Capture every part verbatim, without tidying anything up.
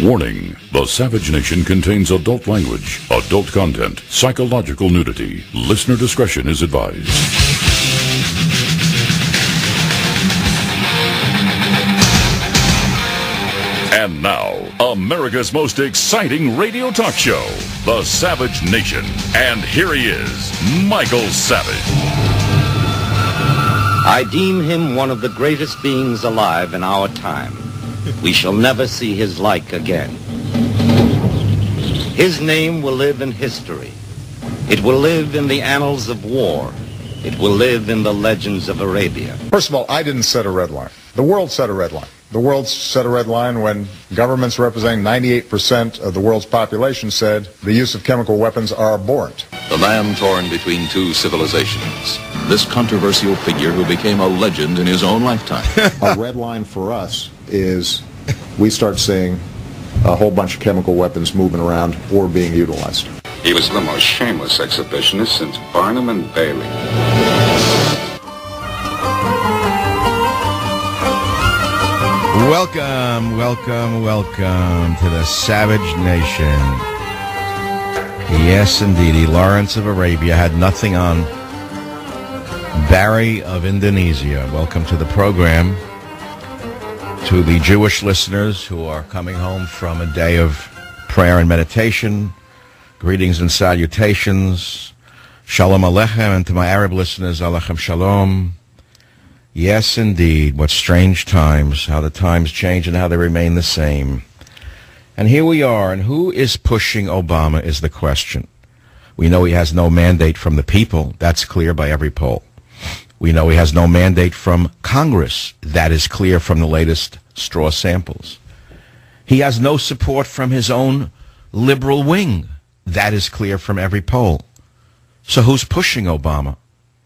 Warning, the Savage Nation contains adult language, adult content, psychological nudity. Listener discretion is advised. And now, America's most exciting radio talk show, The Savage Nation. And here he is, Michael Savage. I deem him one of the greatest beings alive in our time. We shall never see his like again. His name will live in history. It will live in the annals of war. It will live in the legends of Arabia. First of all, I didn't set a red line. The world set a red line. The world set a red line when governments representing ninety-eight percent of the world's population said the use of chemical weapons are abhorrent. The man torn between two civilizations. This controversial figure who became a legend in his own lifetime. A red line for us is we start seeing a whole bunch of chemical weapons moving around or being utilized. He was the most shameless exhibitionist since Barnum and Bailey. Welcome, welcome, welcome to the Savage Nation. Yes, indeedy. Lawrence of Arabia had nothing on Barry of Indonesia. Welcome to the program. To the Jewish listeners who are coming home from a day of prayer and meditation, greetings and salutations. Shalom Aleichem. And to my Arab listeners, Aleichem Shalom. Yes, indeed. What strange times, how the times change and how they remain the same. And here we are, and who is pushing Obama is the question. We know he has no mandate from the people. That's clear by every poll. We know he has no mandate from Congress. That is clear from the latest straw samples. He has no support from his own liberal wing. That is clear from every poll. So who's pushing Obama?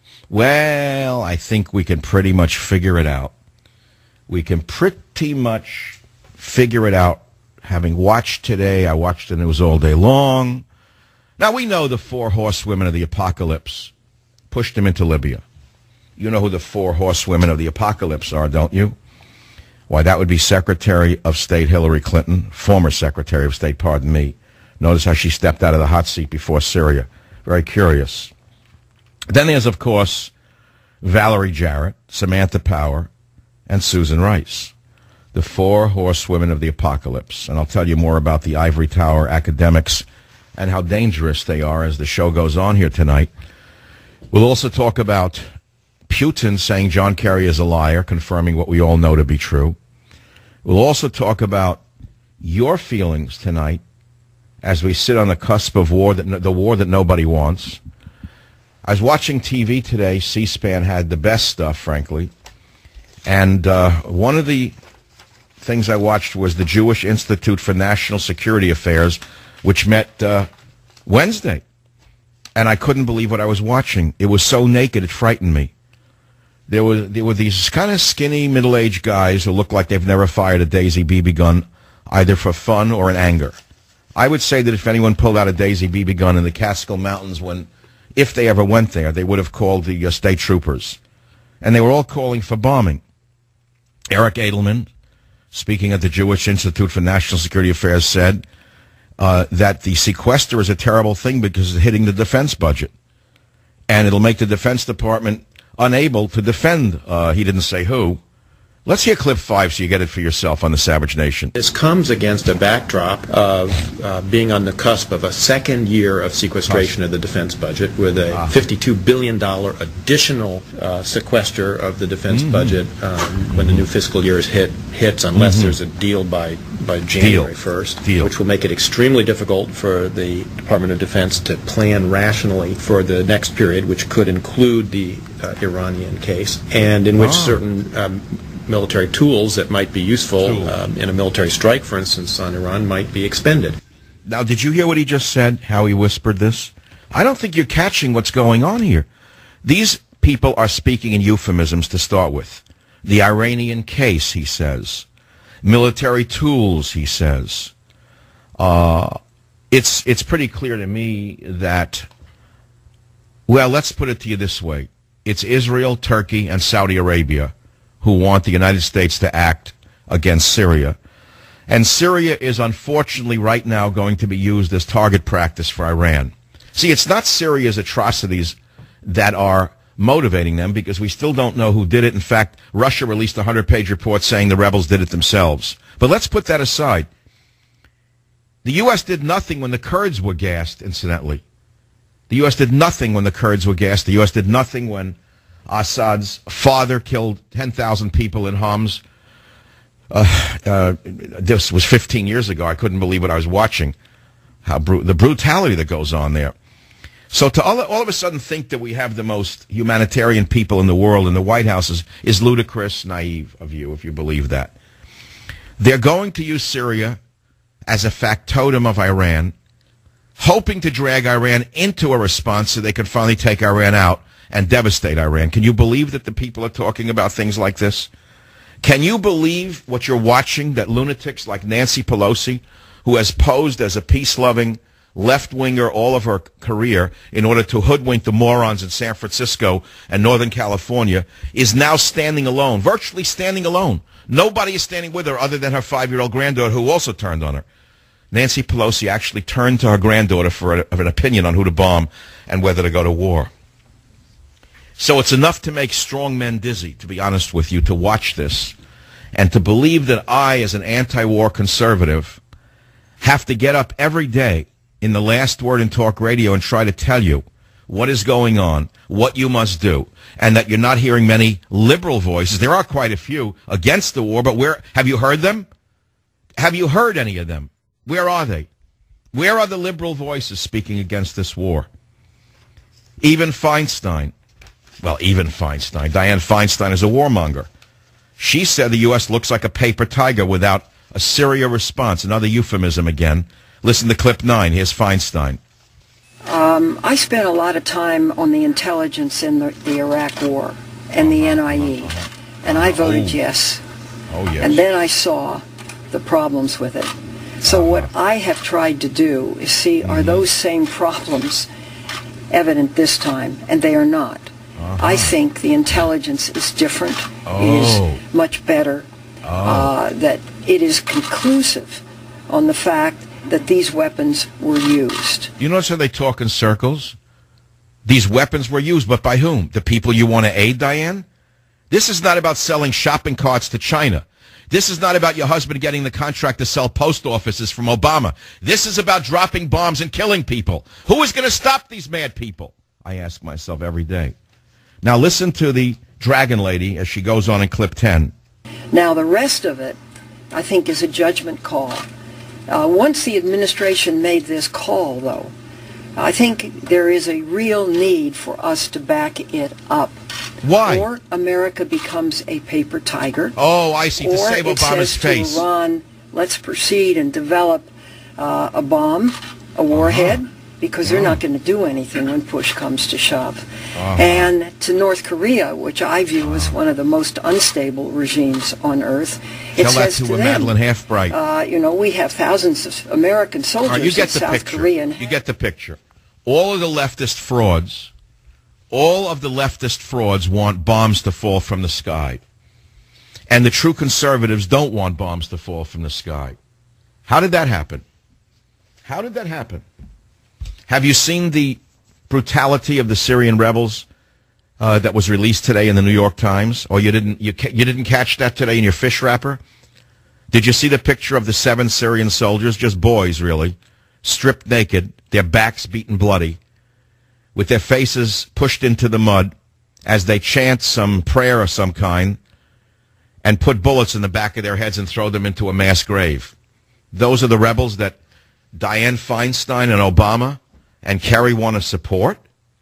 Well, I think we can pretty much figure it out. We can pretty much figure it out. Having watched today, I watched the news all day long. Now, we know the four horsewomen of the apocalypse pushed him into Libya. You know who the four horsewomen of the apocalypse are, don't you? Why, that would be Secretary of State Hillary Clinton, former Secretary of State, pardon me. Notice how she stepped out of the hot seat before Syria. Very curious. Then there's, of course, Valerie Jarrett, Samantha Power, and Susan Rice, the four horsewomen of the apocalypse. And I'll tell you more about the ivory tower academics and how dangerous they are as the show goes on here tonight. We'll also talk about Putin saying John Kerry is a liar, confirming what we all know to be true. We'll also talk about your feelings tonight as we sit on the cusp of war, that no, the war that nobody wants. I was watching T V today. C-SPAN had the best stuff, frankly. And uh, one of the things I watched was the Jewish Institute for National Security Affairs, which met uh, Wednesday. And I couldn't believe what I was watching. It was so naked, it frightened me. There were, there were these kind of skinny, middle-aged guys who looked like they've never fired a Daisy B B gun, either for fun or in anger. I would say that if anyone pulled out a Daisy B B gun in the Catskill Mountains, when, if they ever went there, they would have called the uh, state troopers. And they were all calling for bombing. Eric Edelman, speaking at the Jewish Institute for National Security Affairs, said uh, that the sequester is a terrible thing because it's hitting the defense budget. And it'll make the Defense Department unable to defend, uh, he didn't say who. Let's hear clip five so you get it for yourself on the Savage Nation. This comes against a backdrop of uh, being on the cusp of a second year of sequestration of the defense budget with a ah. fifty-two billion dollars additional uh, sequester of the defense mm-hmm. budget um, when the new fiscal year is hit, hits, unless mm-hmm. there's a deal by, by January first, deal. which will make it extremely difficult for the Department of Defense to plan rationally for the next period, which could include the uh, Iranian case, and in which oh. certain um, military tools that might be useful um, in a military strike, for instance, on Iran, might be expended. Now, did you hear what he just said, how he whispered this? I don't think you're catching what's going on here. These people are speaking in euphemisms to start with. The Iranian case, he says. Military tools, he says. Uh, it's, it's pretty clear to me that, well, let's put it to you this way. It's Israel, Turkey, and Saudi Arabia who want the United States to act against Syria. And Syria is unfortunately right now going to be used as target practice for Iran. See, it's not Syria's atrocities that are motivating them, because we still don't know who did it. In fact, Russia released a hundred-page report saying the rebels did it themselves. But let's put that aside. The U S did nothing when the Kurds were gassed, incidentally. The U S did nothing when the Kurds were gassed. The U S did nothing when Assad's father killed ten thousand people in Homs. Uh, uh, this was fifteen years ago. I couldn't believe what I was watching. How bru- the brutality that goes on there. So to all, all of a sudden think that we have the most humanitarian people in the world in the White House is, is ludicrous, naive of you, if you believe that. They're going to use Syria as a factotum of Iran, hoping to drag Iran into a response so they could finally take Iran out and devastate Iran. Can you believe that the people are talking about things like this? Can you believe what you're watching, that lunatics like Nancy Pelosi, who has posed as a peace-loving left-winger all of her career in order to hoodwink the morons in San Francisco and Northern California, is now standing alone, virtually standing alone. Nobody is standing with her other than her five-year-old granddaughter, who also turned on her. Nancy Pelosi actually turned to her granddaughter for a, an opinion on who to bomb and whether to go to war. So it's enough to make strong men dizzy, to be honest with you, to watch this and to believe that I, as an anti-war conservative, have to get up every day in the Last Word in Talk Radio and try to tell you what is going on, what you must do, and that you're not hearing many liberal voices. There are quite a few against the war, but where have you heard them? Have you heard any of them? Where are they? Where are the liberal voices speaking against this war? Even Feinstein. Well, even Feinstein. Dianne Feinstein is a warmonger. She said the U S looks like a paper tiger without a Syria response. Another euphemism again. Listen to clip nine. Here's Feinstein. Um, I spent a lot of time on the intelligence in the, the Iraq war and the N I E, and I voted Oh. yes. Oh, yes. And then I saw the problems with it. So what I have tried to do is see, are those same problems evident this time? And they are not. Uh-huh. I think the intelligence is different. Oh. It is much better. Oh. Uh, that it is conclusive on the fact that these weapons were used. You notice how they talk in circles? These weapons were used, but by whom? The people you want to aid, Diane? This is not about selling shopping carts to China. This is not about your husband getting the contract to sell post offices from Obama. This is about dropping bombs and killing people. Who is going to stop these mad people? I ask myself every day. Now listen to the Dragon Lady as she goes on in clip ten. Now the rest of it, I think, is a judgment call. Uh, once the administration made this call, though, I think there is a real need for us to back it up. Why? Or America becomes a paper tiger. Oh, I see. To or save it Obama's says face. to Iran, let's proceed and develop uh, a bomb, a warhead, uh-huh. because they're uh-huh. not going to do anything when push comes to shove. Uh-huh. And to North Korea, which I view as one of the most unstable regimes on earth, it Tell says that to, to a them, Madeline Halfbright. Uh, you know, we have thousands of American soldiers right, you get in the South picture. Korea. And you get the picture. All of the leftist frauds, all of the leftist frauds want bombs to fall from the sky. And the true conservatives don't want bombs to fall from the sky. How did that happen? How did that happen? Have you seen the brutality of the Syrian rebels uh, that was released today in the New York Times? Or you didn't you, ca- you didn't catch that today in your fish wrapper? Did you see the picture of the seven Syrian soldiers, just boys really, stripped naked, their backs beaten bloody, with their faces pushed into the mud as they chant some prayer of some kind and put bullets in the back of their heads and throw them into a mass grave? Those are the rebels that Dianne Feinstein and Obama and Kerry want to support?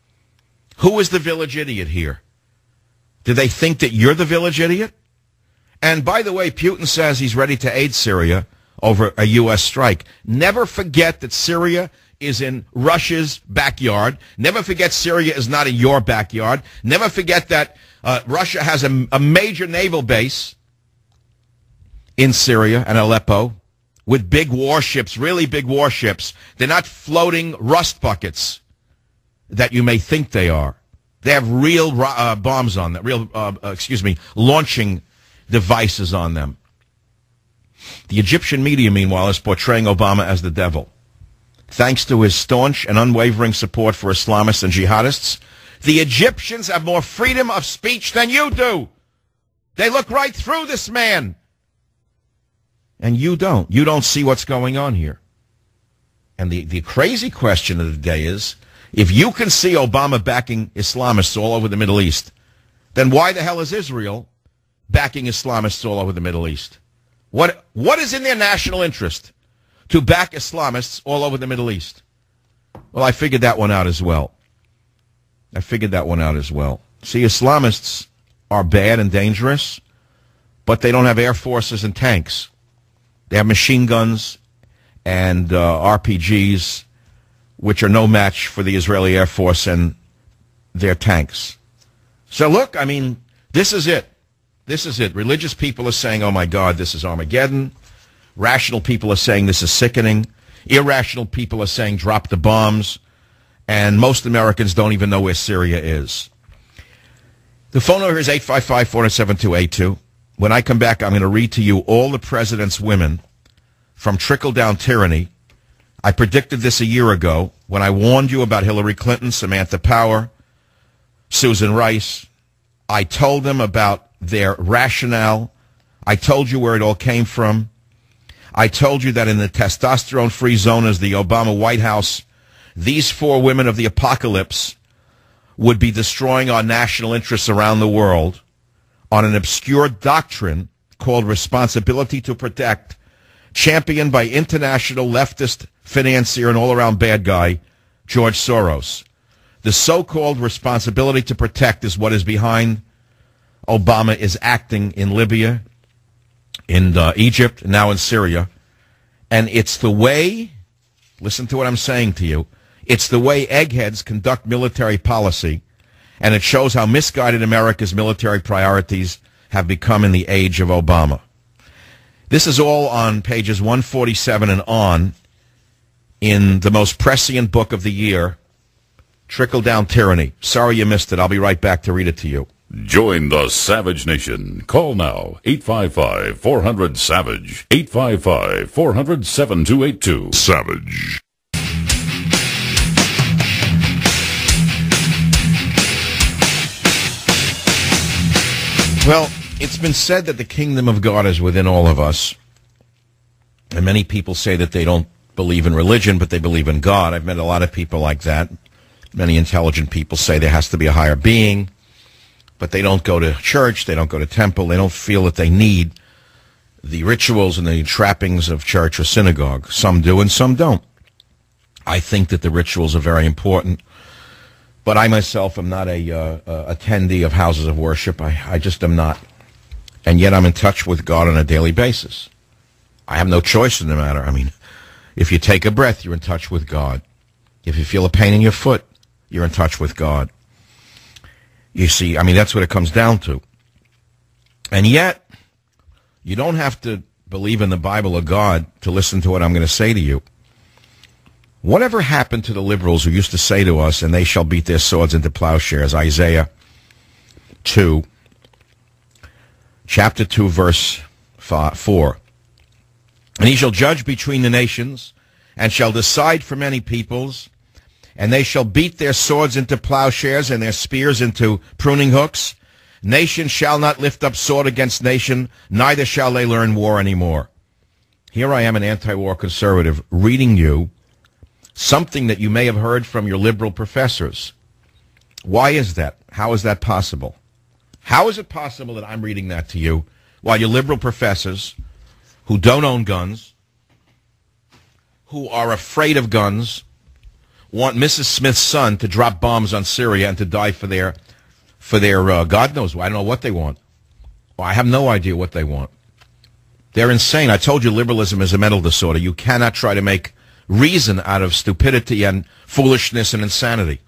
Who is the village idiot here? Do they think that you're the village idiot? And by the way, Putin says he's ready to aid Syria over a U S strike. Never forget that Syria is in Russia's backyard. Never forget Syria is not in your backyard. Never forget that uh, Russia has a, a major naval base in Syria and Aleppo with big warships, really big warships. They're not floating rust buckets that you may think they are. They have real uh, bombs on them, real, uh, uh, excuse me, launching devices on them. The Egyptian media, meanwhile, is portraying Obama as the devil. Thanks to his staunch and unwavering support for Islamists and jihadists, the Egyptians have more freedom of speech than you do. They look right through this man. And you don't. You don't see what's going on here. And the, the crazy question of the day is, if you can see Obama backing Islamists all over the Middle East, then why the hell is Israel backing Islamists all over the Middle East? What What is in their national interest to back Islamists all over the Middle East? Well, I figured that one out as well. I figured that one out as well. See, Islamists are bad and dangerous, but they don't have air forces and tanks. They have machine guns and uh, R P Gs, which are no match for the Israeli Air Force and their tanks. So look, I mean, this is it. This is it. Religious people are saying, oh, my God, this is Armageddon. Rational people are saying this is sickening. Irrational people are saying drop the bombs. And most Americans don't even know where Syria is. The phone number is eight five five, four seven two, eight two. When I come back, I'm going to read to you all the president's women from trickle-down tyranny. I predicted this a year ago when I warned you about Hillary Clinton, Samantha Power, Susan Rice. I told them about their rationale. I told you where it all came from. I told you that in the testosterone-free zone as the Obama White House, these four women of the apocalypse would be destroying our national interests around the world on an obscure doctrine called responsibility to protect, championed by international leftist financier and all-around bad guy, George Soros. The so-called responsibility to protect is what is behind Obama is acting in Libya, in uh, Egypt, and now in Syria. And it's the way, listen to what I'm saying to you, it's the way eggheads conduct military policy, and it shows how misguided America's military priorities have become in the age of Obama. This is all on pages one forty-seven and on in the most prescient book of the year, Trickle Down Tyranny. Sorry you missed it. I'll be right back to read it to you. Join the Savage Nation. Call now, eight five five, four hundred, SAVAGE, eight five five, four hundred, seven two eight two. Savage. Well, it's been said that the kingdom of God is within all of us. And many people say that they don't believe in religion, but they believe in God. I've met a lot of people like that. Many intelligent people say there has to be a higher being, but they don't go to church, they don't go to temple, they don't feel that they need the rituals and the trappings of church or synagogue. Some do and some don't. I think that the rituals are very important. But I myself am not a uh, uh, attendee of houses of worship. I, I just am not. And yet I'm in touch with God on a daily basis. I have no choice in the matter. I mean, if you take a breath, you're in touch with God. If you feel a pain in your foot, you're in touch with God. You see, I mean, that's what it comes down to. And yet, you don't have to believe in the Bible or God to listen to what I'm going to say to you. Whatever happened to the liberals who used to say to us, and they shall beat their swords into plowshares, Isaiah two, chapter two, verse four. And he shall judge between the nations, and shall decide for many peoples, and they shall beat their swords into plowshares, and their spears into pruning hooks. Nation shall not lift up sword against nation, neither shall they learn war anymore. Here I am, an anti-war conservative, reading you something that you may have heard from your liberal professors. Why is that? How is that possible? How is it possible that I'm reading that to you while your liberal professors who don't own guns, who are afraid of guns, want Missus Smith's son to drop bombs on Syria and to die for their, for their uh, God knows what. I don't know what they want. Well, I have no idea what they want. They're insane. I told you liberalism is a mental disorder. You cannot try to make reason out of stupidity and foolishness and insanity.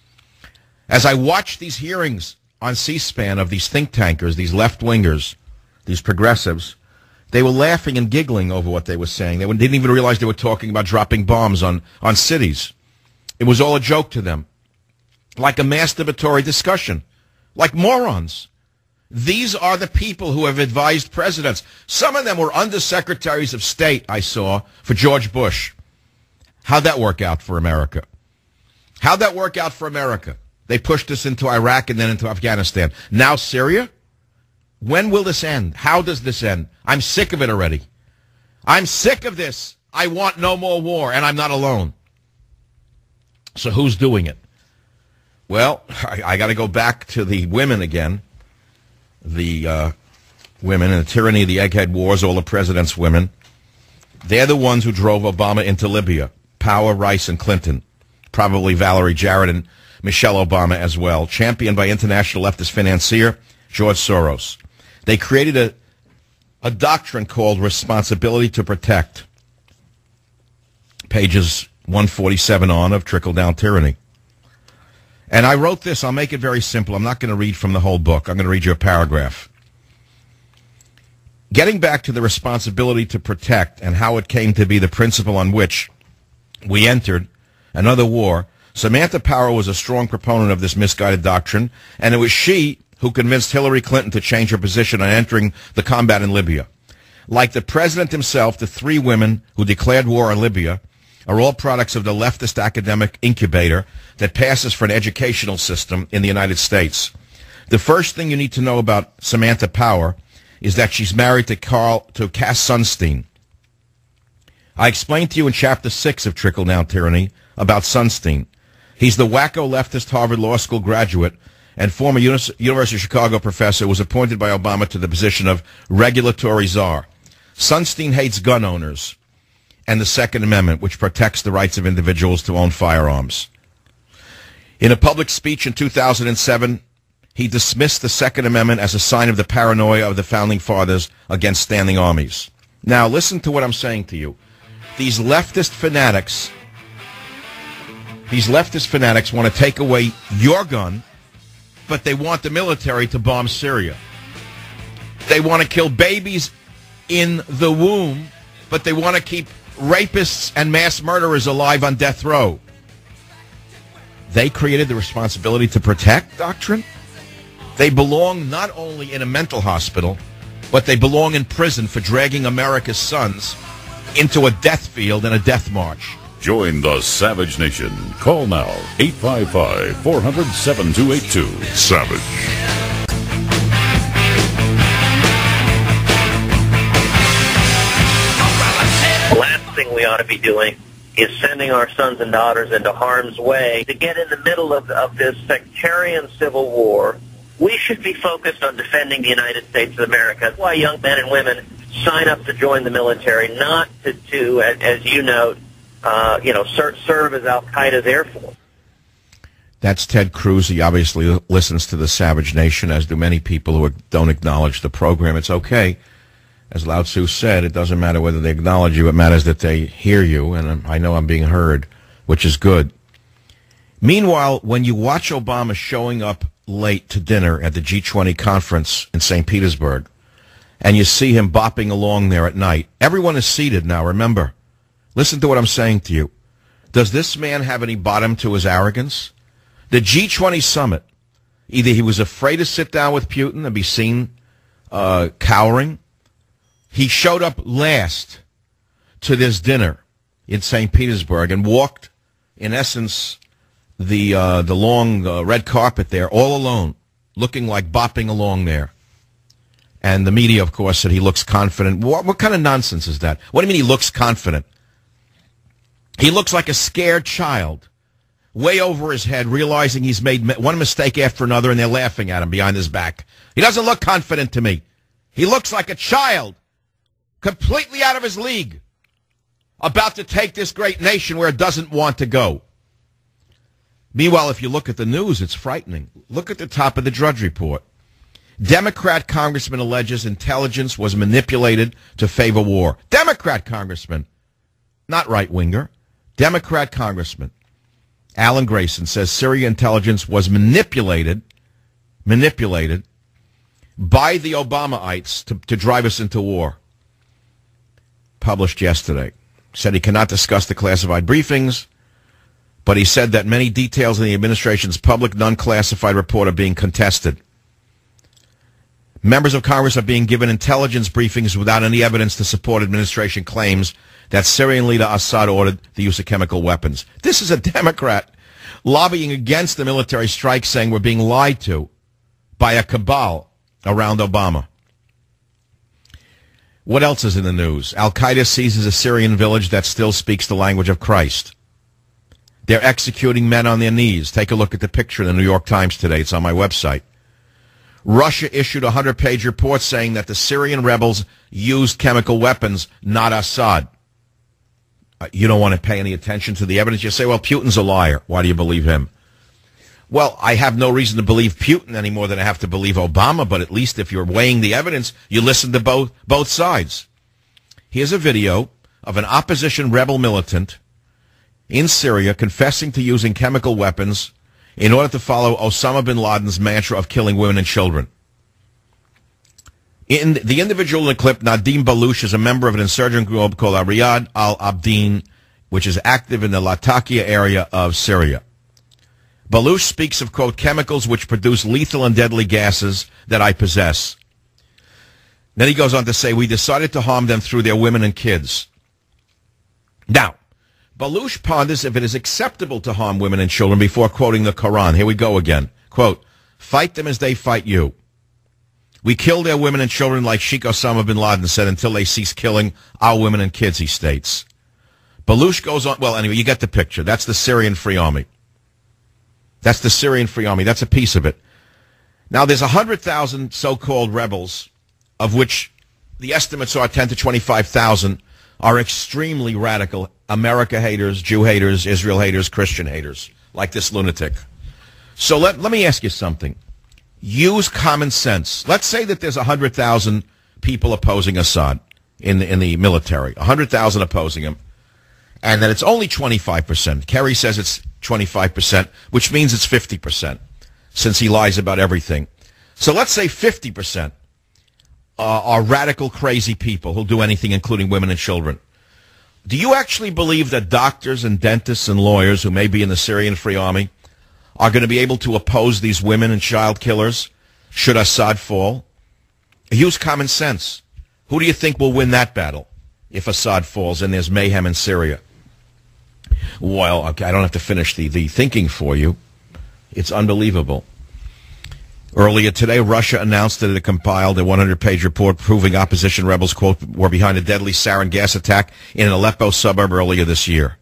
As I watched these hearings on C-SPAN of these think tankers, these left-wingers, these progressives, they were laughing and giggling over what they were saying. They didn't even realize they were talking about dropping bombs on, on cities. It was all a joke to them, like a masturbatory discussion, like morons. These are the people who have advised presidents. Some of them were undersecretaries of state, I saw, for George Bush. How'd that work out for America? How'd that work out for America? They pushed us into Iraq and then into Afghanistan. Now Syria? When will this end? How does this end? I'm sick of it already. I'm sick of this. I want no more war, and I'm not alone. So who's doing it? Well, I, I got to go back to the women again. The uh, women and the tyranny of the egghead wars, all the president's women. They're the ones who drove Obama into Libya. Power, Rice, and Clinton. Probably Valerie Jarrett and Michelle Obama as well. Championed by international leftist financier George Soros. They created a, a doctrine called responsibility to protect. Pages one forty-seven on of Trickle-Down Tyranny. And I wrote this. I'll make it very simple. I'm not going to read from the whole book. I'm going to read you a paragraph. Getting back to the responsibility to protect and how it came to be the principle on which we entered another war, Samantha Power was a strong proponent of this misguided doctrine, and it was she who convinced Hillary Clinton to change her position on entering the combat in Libya. Like the president himself, the three women who declared war on Libya are all products of the leftist academic incubator that passes for an educational system in the United States. The first thing you need to know about Samantha Power is that she's married to Carl to Cass Sunstein. I explained to you in Chapter six of Trickle-Down Tyranny about Sunstein. He's the wacko leftist Harvard Law School graduate and former Uni- University of Chicago professor who was appointed by Obama to the position of regulatory czar. Sunstein hates gun owners and the Second Amendment, which protects the rights of individuals to own firearms. In a public speech in two thousand seven, he dismissed the Second Amendment as a sign of the paranoia of the Founding Fathers against standing armies. Now, listen to what I'm saying to you. These leftist fanatics, these leftist fanatics want to take away your gun, but they want the military to bomb Syria. They want to kill babies in the womb, but they want to keep rapists and mass murderers alive on death row. They created the responsibility to protect doctrine. They belong not only in a mental hospital, but they belong in prison for dragging America's sons into a death field and a death march. Join the Savage Nation. Call now, eight five five, four hundred, seven two eight two. Savage. Thing we ought to be doing is sending our sons and daughters into harm's way to get in the middle of, of this sectarian civil war. We should be focused on defending the United States of America. That's why young men and women sign up to join the military, not to, to as, as you note, uh, you know, ser- serve as Al-Qaeda's Air Force. That's Ted Cruz. He obviously listens to the Savage Nation, as do many people who don't acknowledge the program. It's okay. As Lao Tzu said, it doesn't matter whether they acknowledge you. It matters that they hear you, and I know I'm being heard, which is good. Meanwhile, when you watch Obama showing up late to dinner at the G twenty conference in Saint Petersburg, and you see him bopping along there at night, everyone is seated now, remember. Listen to what I'm saying to you. Does this man have any bottom to his arrogance? The G twenty summit, either he was afraid to sit down with Putin and be seen uh, cowering. He showed up last to this dinner in Saint Petersburg and walked, in essence, the uh, the long uh, red carpet there all alone, looking like bopping along there. And the media, of course, said he looks confident. What, what kind of nonsense is that? What do you mean he looks confident? He looks like a scared child, way over his head, realizing he's made one mistake after another, and they're laughing at him behind his back. He doesn't look confident to me. He looks like a child, completely out of his league, about to take this great nation where it doesn't want to go. Meanwhile, if you look at the news, it's frightening. Look at the top of the Drudge Report. Democrat congressman alleges intelligence was manipulated to favor war. Democrat congressman, not right-winger. Democrat congressman. Alan Grayson says Syria intelligence was manipulated, manipulated by the Obamaites to, to drive us into war. Published yesterday. Said he cannot discuss the classified briefings, but he said that many details in the administration's public non-classified report are being contested. Members of Congress are being given intelligence briefings without any evidence to support administration claims that Syrian leader Assad ordered the use of chemical weapons. This is a Democrat lobbying against the military strike, saying we're being lied to by a cabal around Obama. What else is in the news? Al-Qaeda seizes a Syrian village that still speaks the language of Christ. They're executing men on their knees. Take a look at the picture in the New York Times today. It's on my website. Russia issued a hundred-page report saying that the Syrian rebels used chemical weapons, not Assad. Uh, you don't want to pay any attention to the evidence. You say, well, Putin's a liar. Why do you believe him? Well, I have no reason to believe Putin any more than I have to believe Obama, but at least if you're weighing the evidence, you listen to both, both sides. Here's a video of an opposition rebel militant in Syria confessing to using chemical weapons in order to follow Osama bin Laden's mantra of killing women and children. In the individual in the clip, Nadim Baluch, is a member of an insurgent group called Riyad al-Abdin, which is active in the Latakia area of Syria. Baluch speaks of, quote, chemicals which produce lethal and deadly gases that I possess. Then he goes on to say, we decided to harm them through their women and kids. Now, Baluch ponders if it is acceptable to harm women and children before quoting the Quran. Here we go again. Quote, fight them as they fight you. We kill their women and children like Sheikh Osama bin Laden said until they cease killing our women and kids, he states. Baluch goes on, well, anyway, you get the picture. That's the Syrian Free Army. That's the Syrian Free Army. That's a piece of it. Now, there's one hundred thousand so-called rebels, of which the estimates are ten to twenty-five thousand are extremely radical America haters, Jew haters, Israel haters, Christian haters, like this lunatic. So let, let me ask you something. Use common sense. Let's say that there's one hundred thousand people opposing Assad in the, in the military, one hundred thousand opposing him, and that it's only twenty-five percent. Kerry says it's twenty-five percent, which means it's fifty percent, since he lies about everything. So let's say fifty percent uh, are radical, crazy people who'll do anything, including women and children. Do you actually believe that doctors and dentists and lawyers who may be in the Syrian Free Army are going to be able to oppose these women and child killers should Assad fall? Use common sense. Who do you think will win that battle if Assad falls and there's mayhem in Syria? Well, okay, I don't have to finish the, the thinking for you. It's unbelievable. Earlier today, Russia announced that it had compiled a one hundred page report proving opposition rebels, quote, were behind a deadly sarin gas attack in an Aleppo suburb earlier this year.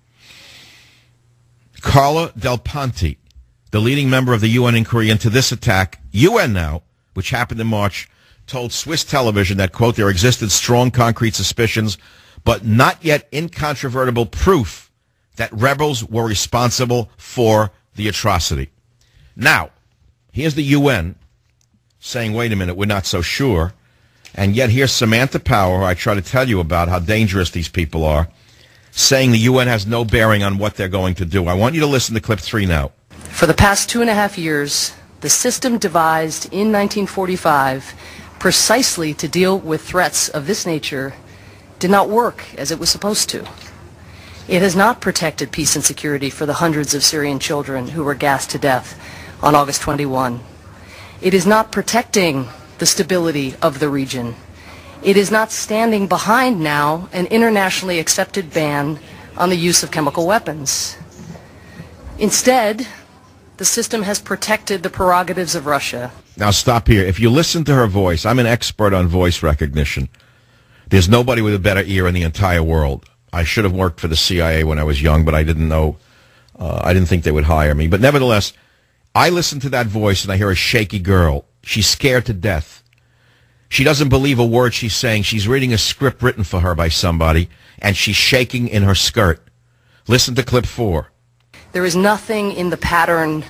Carla Del Ponte, the leading member of the U N inquiry into this attack, U N now, which happened in March, told Swiss television that, quote, there existed strong concrete suspicions, but not yet incontrovertible proof that rebels were responsible for the atrocity. Now, here's the U N saying, wait a minute, we're not so sure. And yet here's Samantha Power, who I try to tell you about how dangerous these people are, saying the U N has no bearing on what they're going to do. I want you to listen to clip three now. For the past two and a half years, the system devised in nineteen forty-five precisely to deal with threats of this nature did not work as it was supposed to. It has not protected peace and security for the hundreds of Syrian children who were gassed to death on August twenty-first. It is not protecting the stability of the region. It is not standing behind now an internationally accepted ban on the use of chemical weapons. Instead, the system has protected the prerogatives of Russia. Now stop here. If you listen to her voice, I'm an expert on voice recognition. There's nobody with a better ear in the entire world. I should have worked for the C I A when I was young, but I didn't know, uh, I didn't think they would hire me. But nevertheless, I listen to that voice and I hear a shaky girl. She's scared to death. She doesn't believe a word she's saying. She's reading a script written for her by somebody, and she's shaking in her skirt. Listen to clip four. There is nothing in the pattern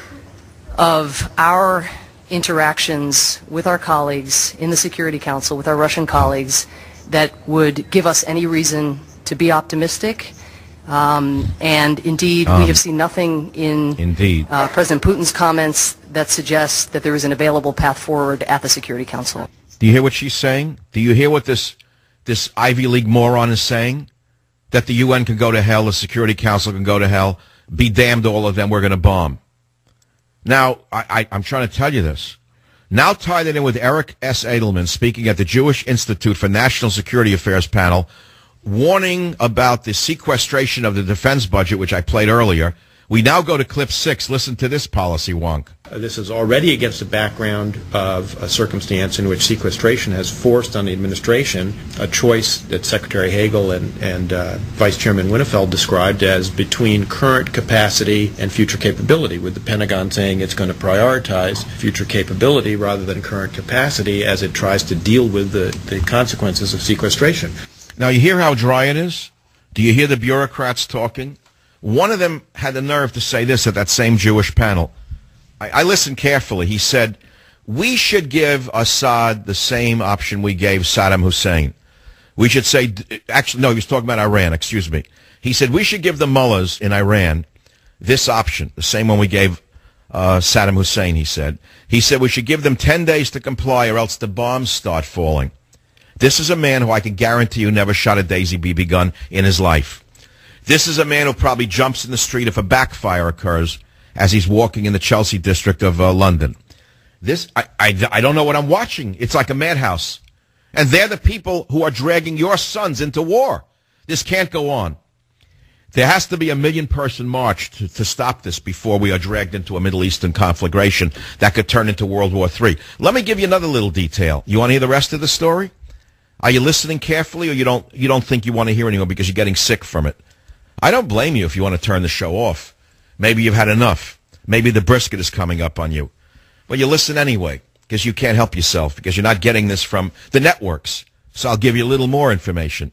of our interactions with our colleagues in the Security Council, with our Russian colleagues, that would give us any reason to be optimistic. Um, and indeed, um, we have seen nothing in indeed. Uh, President Putin's comments that suggests that there is an available path forward at the Security Council. Do you hear what she's saying? Do you hear what this this Ivy League moron is saying? That the U N can go to hell, the Security Council can go to hell. Be damned, all of them, we're going to bomb. Now, I, I, I'm trying to tell you this. Now tie that in with Eric S. Edelman speaking at the Jewish Institute for National Security Affairs panel, warning about the sequestration of the defense budget, which I played earlier. We now go to clip six. Listen to this policy wonk. Uh, this is already against the background of a circumstance in which sequestration has forced on the administration a choice that Secretary Hagel and, and uh, Vice Chairman Winnefeld described as between current capacity and future capability, with the Pentagon saying it's going to prioritize future capability rather than current capacity as it tries to deal with the, the consequences of sequestration. Now, you hear how dry it is? Do you hear the bureaucrats talking? One of them had the nerve to say this at that same Jewish panel. I, I listened carefully. He said, we should give Assad the same option we gave Saddam Hussein. We should say, actually, no, he was talking about Iran, excuse me. He said, we should give the mullahs in Iran this option, the same one we gave uh, Saddam Hussein, he said. He said, we should give them ten days to comply or else the bombs start falling. This is a man who I can guarantee you never shot a Daisy B B gun in his life. This is a man who probably jumps in the street if a backfire occurs as he's walking in the Chelsea district of uh, London. This, I, I, I don't know what I'm watching. It's like a madhouse. And they're the people who are dragging your sons into war. This can't go on. There has to be a million-person march to, to stop this before we are dragged into a Middle Eastern conflagration that could turn into World War Three. Let me give you another little detail. You want to hear the rest of the story? Are you listening carefully, or you don't, you don't think you want to hear anymore because you're getting sick from it? I don't blame you if you want to turn the show off. Maybe you've had enough. Maybe the brisket is coming up on you. But you listen anyway, because you can't help yourself, because you're not getting this from the networks. So I'll give you a little more information.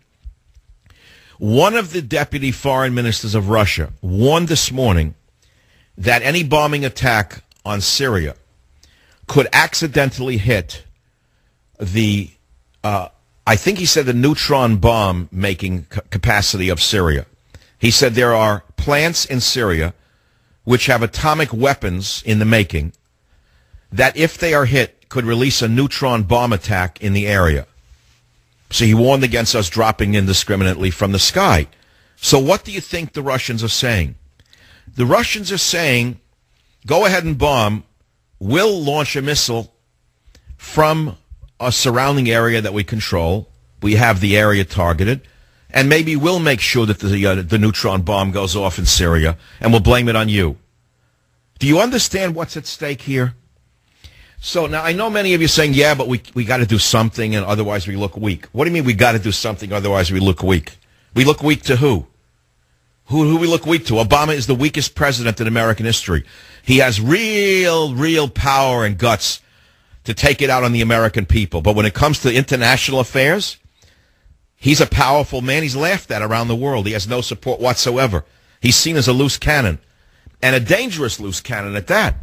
One of the deputy foreign ministers of Russia warned this morning that any bombing attack on Syria could accidentally hit the, uh, I think he said the neutron bomb making c- capacity of Syria. He said there are plants in Syria which have atomic weapons in the making that, if they are hit, could release a neutron bomb attack in the area. So he warned against us dropping indiscriminately from the sky. So what do you think the Russians are saying? The Russians are saying, go ahead and bomb. We'll launch a missile from a surrounding area that we control. We have the area targeted. And maybe we'll make sure that the, uh, the neutron bomb goes off in Syria, and we'll blame it on you. Do you understand what's at stake here? So now I know many of you are saying, yeah, but we we got to do something, and otherwise we look weak. What do you mean we got to do something, otherwise we look weak? We look weak to who? Who who we look weak to? Obama is the weakest president in American history. He has real, real power and guts to take it out on the American people. But when it comes to international affairs, he's a powerful man. He's laughed at around the world. He has no support whatsoever. He's seen as a loose cannon, and a dangerous loose cannon at that.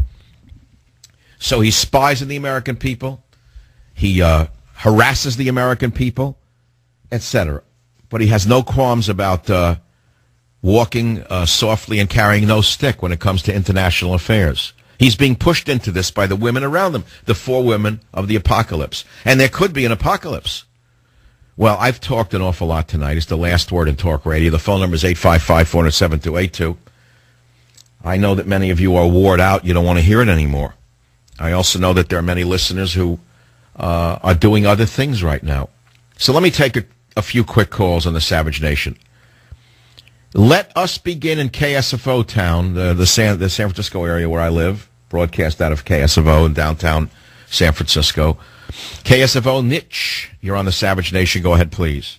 So he spies on the American people. He uh, harasses the American people, et cetera. But he has no qualms about uh, walking uh, softly and carrying no stick when it comes to international affairs. He's being pushed into this by the women around him, the four women of the apocalypse. And there could be an apocalypse. Well, I've talked an awful lot tonight. It's the last word in talk radio. The phone number is eight five five, four zero seven, two eight two. I know that many of you are wore out. You don't want to hear it anymore. I also know that there are many listeners who uh, are doing other things right now. So let me take a, a few quick calls on the Savage Nation. Let us begin in K S F O town, the, the, San, the San Francisco area where I live, broadcast out of K S F O in downtown San Francisco. K S F O Niche, you're on the Savage Nation. Go ahead, please.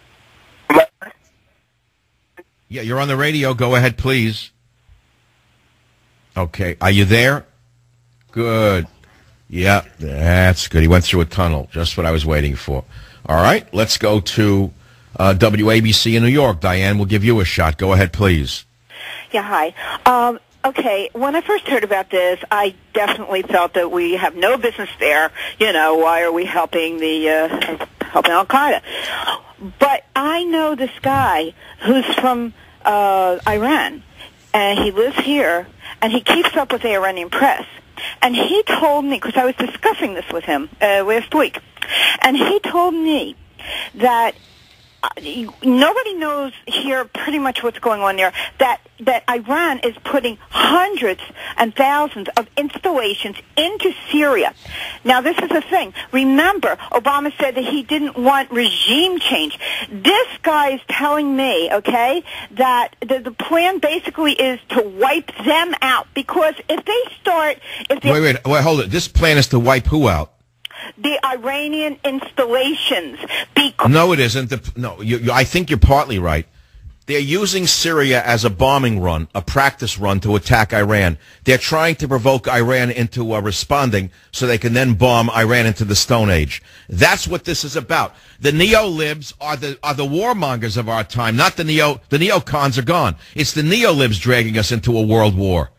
Yeah, you're on the radio. Go ahead, please. Okay, are you there? Good. Yeah, that's good. He went through a tunnel, just what I was waiting for. All right, let's go to uh, W A B C in New York. Diane, we'll give you a shot. Go ahead, please. Yeah, hi. Um, okay, when I first heard about this, I definitely felt that we have no business there. You know, why are we helping the uh, helping Al-Qaeda? But I know this guy who's from uh, Iran, and he lives here, and he keeps up with the Iranian press. And he told me, because I was discussing this with him uh, last week, and he told me that uh, nobody knows here pretty much what's going on there, that, that Iran is putting hundreds and thousands of installations into Syria. Now, this is the thing. Remember, Obama said that he didn't want regime change. This guy is telling me, okay, that the, the plan basically is to wipe them out, because if they start... If they wait, wait, wait, hold it. This plan is to wipe who out? The Iranian installations. Because no, it isn't. The, no, you, you, I think you're partly right. They're using Syria as a bombing run, a practice run to attack Iran. They're trying to provoke Iran into uh, responding so they can then bomb Iran into the Stone Age. That's what this is about. The neo-libs are the are the warmongers of our time, not the neo the neocons are gone. It's the neo-libs dragging us into a world war.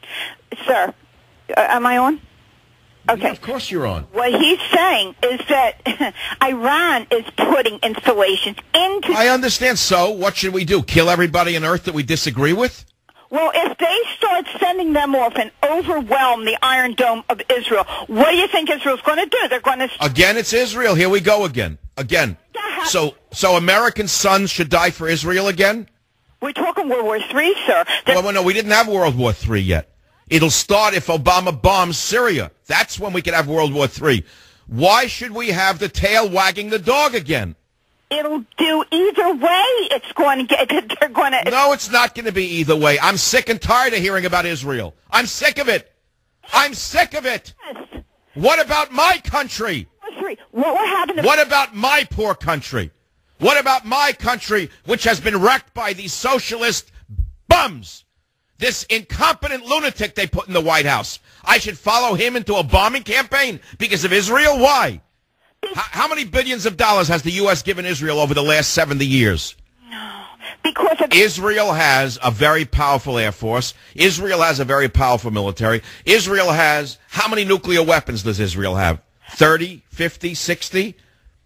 Sir, uh, am I on? Okay. Yeah, of course you're on. What he's saying is that Iran is putting installations into... I understand. So what should we do? Kill everybody on Earth that we disagree with? Well, if they start sending them off and overwhelm the Iron Dome of Israel, what do you think Israel's going to do? They're going to... Again, it's Israel. Here we go again. Again. So, so American sons should die for Israel again? We're talking World War Three, sir. Well, well, no, we didn't have World War Three yet. It'll start if Obama bombs Syria. That's when we can have World War Three. Why should we have the tail wagging the dog again? It'll do either way. It's going to get... They're going to... No, it's not going to be either way. I'm sick and tired of hearing about Israel. I'm sick of it. I'm sick of it. Yes. What about my country? What will happen? What about my poor country? What about my country, which has been wrecked by these socialist bums? This incompetent lunatic they put in the White House. I should follow him into a bombing campaign because of Israel? Why? H- how many billions of dollars has the U S given Israel over the last seventy years? Because of Israel has a very powerful air force. Israel has a very powerful military. Israel has, how many nuclear weapons does Israel have? thirty, fifty, sixty?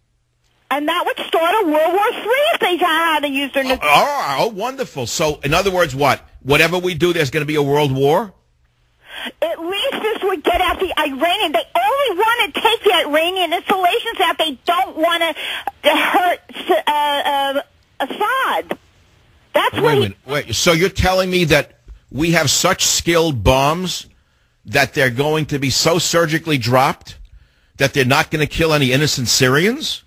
And that would start a World War Three if they know how to use their nuclear. Oh, oh, oh, wonderful. So, in other words, what? Whatever we do, there's going to be a world war? At least this would get out the Iranian. They only want to take the Iranian installations out. They don't want to hurt uh, uh, Assad. That's wait, what he... wait, wait. So you're telling me that we have such skilled bombs that they're going to be so surgically dropped that they're not going to kill any innocent Syrians?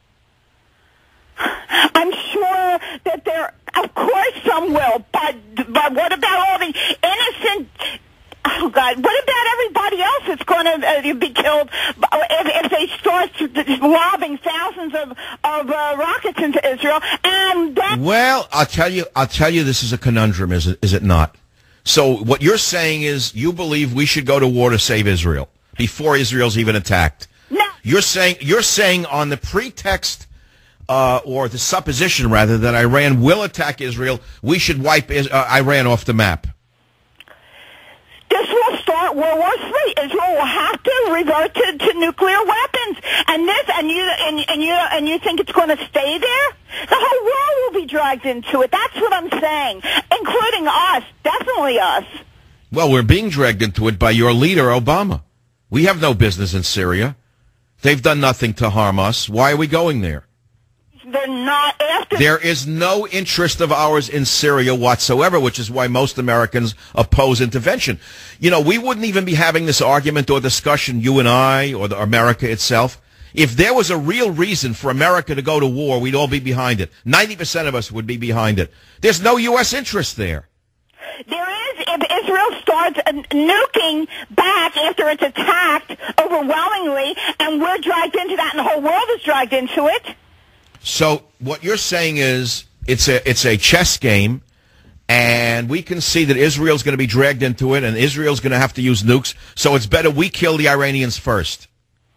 I'm sure that there, of course some will, but but what about all the innocent, oh God, what about everybody else that's going to uh, be killed if, if they start lobbing thousands of, of uh, rockets into Israel? And that Well, I'll tell you, I'll tell you this is a conundrum, is it, is it not? So what you're saying is you believe we should go to war to save Israel before Israel's even attacked. No. You're saying, you're saying on the pretext Uh, or the supposition, rather, that Iran will attack Israel, we should wipe is, uh, Iran off the map. This will start World War Three. Israel will have to revert to, to nuclear weapons, and this, and you, and, and you, and you think it's going to stay there? The whole world will be dragged into it. That's what I'm saying, including us, definitely us. Well, we're being dragged into it by your leader, Obama. We have no business in Syria. They've done nothing to harm us. Why are we going there? They're not after... There is no interest of ours in Syria whatsoever, which is why most Americans oppose intervention. You know, we wouldn't even be having this argument or discussion, you and I, or the America itself. If there was a real reason for America to go to war, we'd all be behind it. ninety percent of us would be behind it. There's no U S interest there. There is, if Israel starts nuking back after it's attacked overwhelmingly, and we're dragged into that, and the whole world is dragged into it. So what you're saying is it's a it's a chess game, and we can see that Israel's going to be dragged into it, and Israel's going to have to use nukes. So it's better we kill the Iranians first.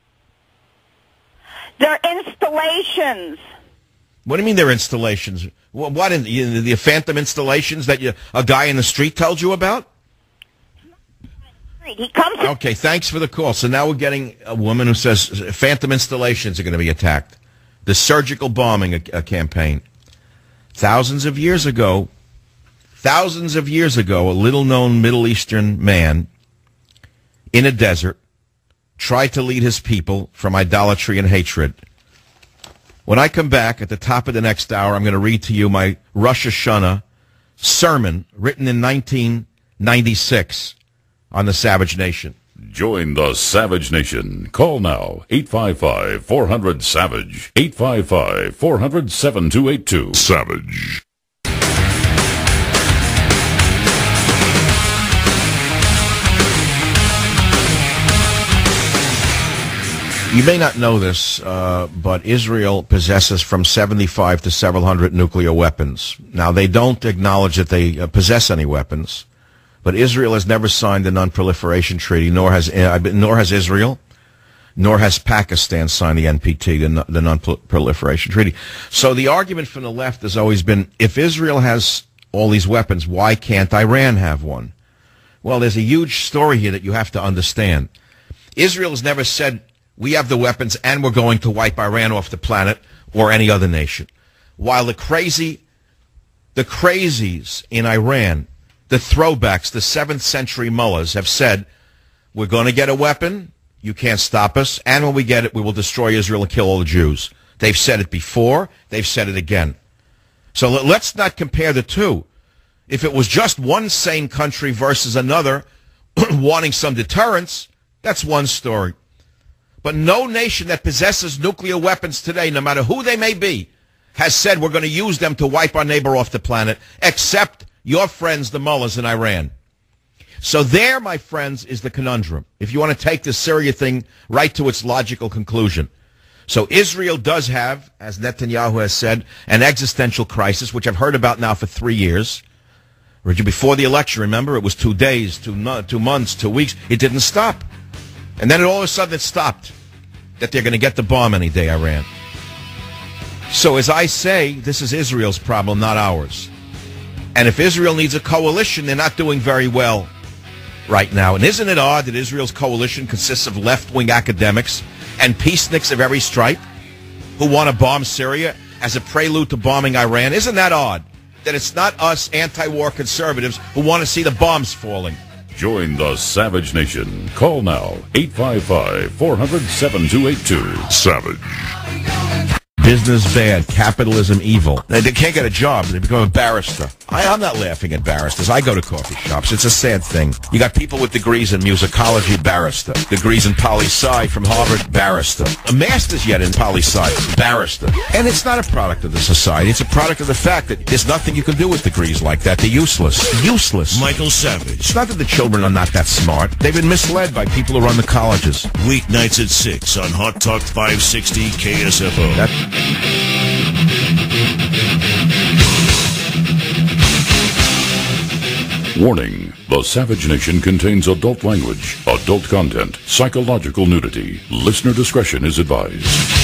They're installations. What do you mean they're installations? What, what in the, the phantom installations that you, a guy in the street told you about? He comes. To okay, thanks for the call. So now we're getting a woman who says phantom installations are going to be attacked. The surgical bombing a, a campaign. Thousands of years ago, thousands of years ago, a little-known Middle Eastern man in a desert tried to lead his people from idolatry and hatred When I come back at the top of the next hour, I'm going to read to you my Rosh Hashanah sermon written in nineteen ninety-six on the Savage Nation. Join the Savage Nation. Call now, eight five five, four hundred, SAVAGE, eight five five, four hundred, seven two eight two. Savage. You may not know this, uh, but Israel possesses from seventy-five to several hundred nuclear weapons. Now, they don't acknowledge that they uh, possess any weapons, but Israel has never signed the Non-Proliferation Treaty, nor has uh, nor has Israel, nor has Pakistan signed the N P T, the, the Non-Proliferation Treaty. So the argument from the left has always been, if Israel has all these weapons, why can't Iran have one? Well, there's a huge story here that you have to understand. Israel has never said, we have the weapons and we're going to wipe Iran off the planet or any other nation. While the crazy, the crazies in Iran, the throwbacks, the seventh century mullahs have said, we're going to get a weapon, you can't stop us, and when we get it, we will destroy Israel and kill all the Jews. They've said it before, they've said it again. So let's not compare the two. If it was just one sane country versus another wanting some deterrence, that's one story. But no nation that possesses nuclear weapons today, no matter who they may be, has said we're going to use them to wipe our neighbor off the planet, except your friends, the mullahs in Iran. So there, my friends, is the conundrum, if you want to take this Syria thing right to its logical conclusion. So Israel does have, as Netanyahu has said, an existential crisis, which I've heard about now for three years. Before the election, remember, it was two days, two, no, two months, two weeks. It didn't stop. And then all of a sudden it stopped, that they're going to get the bomb any day, Iran. So as I say, this is Israel's problem, not ours. And if Israel needs a coalition, they're not doing very well right now. And isn't it odd that Israel's coalition consists of left-wing academics and peaceniks of every stripe who want to bomb Syria as a prelude to bombing Iran? Isn't that odd that it's not us anti-war conservatives who want to see the bombs falling? Join the Savage Nation. Call now, eight five five, four hundred, seven two eight two. Savage. Business bad, capitalism evil. They, they can't get a job, they become a barrister. I, I'm not laughing at barristers. I go to coffee shops. It's a sad thing. You got people with degrees in musicology, barrister. Degrees in poli-sci from Harvard, barrister. A master's yet in poli-sci, barrister. And it's not a product of the society. It's a product of the fact that there's nothing you can do with degrees like that. They're useless. Useless. Michael Savage. It's not that the children are not that smart. They've been misled by people who run the colleges. Weeknights at six on Hot Talk five sixty K S F O. That Warning, the Savage Nation contains adult language, adult content, psychological nudity. Listener discretion is advised.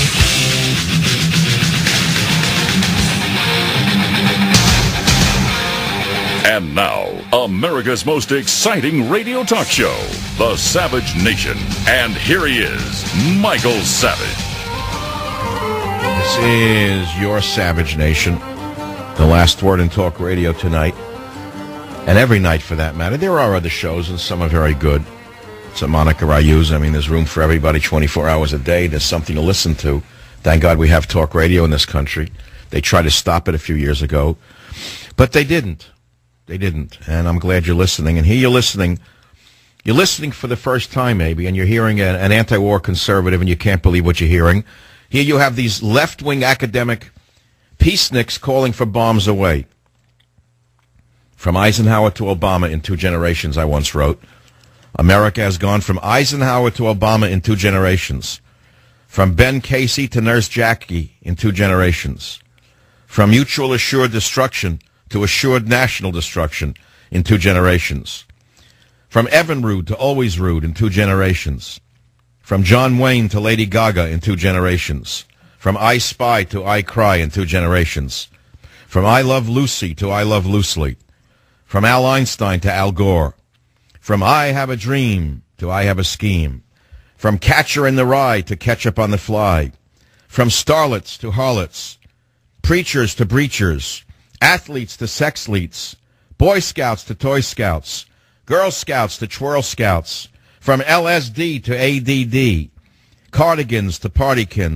And now, America's most exciting radio talk show, the Savage Nation. And here he is, Michael Savage. This is your Savage Nation, the last word in talk radio tonight, and every night for that matter. There are other shows, and some are very good. Some Monica I use. I mean, there's room for everybody twenty-four hours a day. There's something to listen to. Thank God we have talk radio in this country. They tried to stop it a few years ago, but they didn't. They didn't, and I'm glad you're listening. And here you're listening. You're listening for the first time, maybe, and you're hearing an, an anti-war conservative, and you can't believe what you're hearing. Here you have these left-wing academic peaceniks calling for bombs away. From Eisenhower to Obama in two generations, I once wrote. America has gone from Eisenhower to Obama in two generations. From Ben Casey to Nurse Jackie in two generations. From mutual assured destruction to assured national destruction in two generations. From Evan Rude to always rude in two generations. From John Wayne to Lady Gaga in two generations. From I Spy to I Cry in two generations. From I Love Lucy to I Love Loosely. From Al Einstein to Al Gore. From I Have a Dream to I Have a Scheme. From Catcher in the Rye to Ketchup on the Fly. From starlets to harlots. Preachers to breachers. Athletes to sexleets. Boy Scouts to Toy Scouts. Girl Scouts to Twirl Scouts. From L S D to A D D, cardigans to partykins,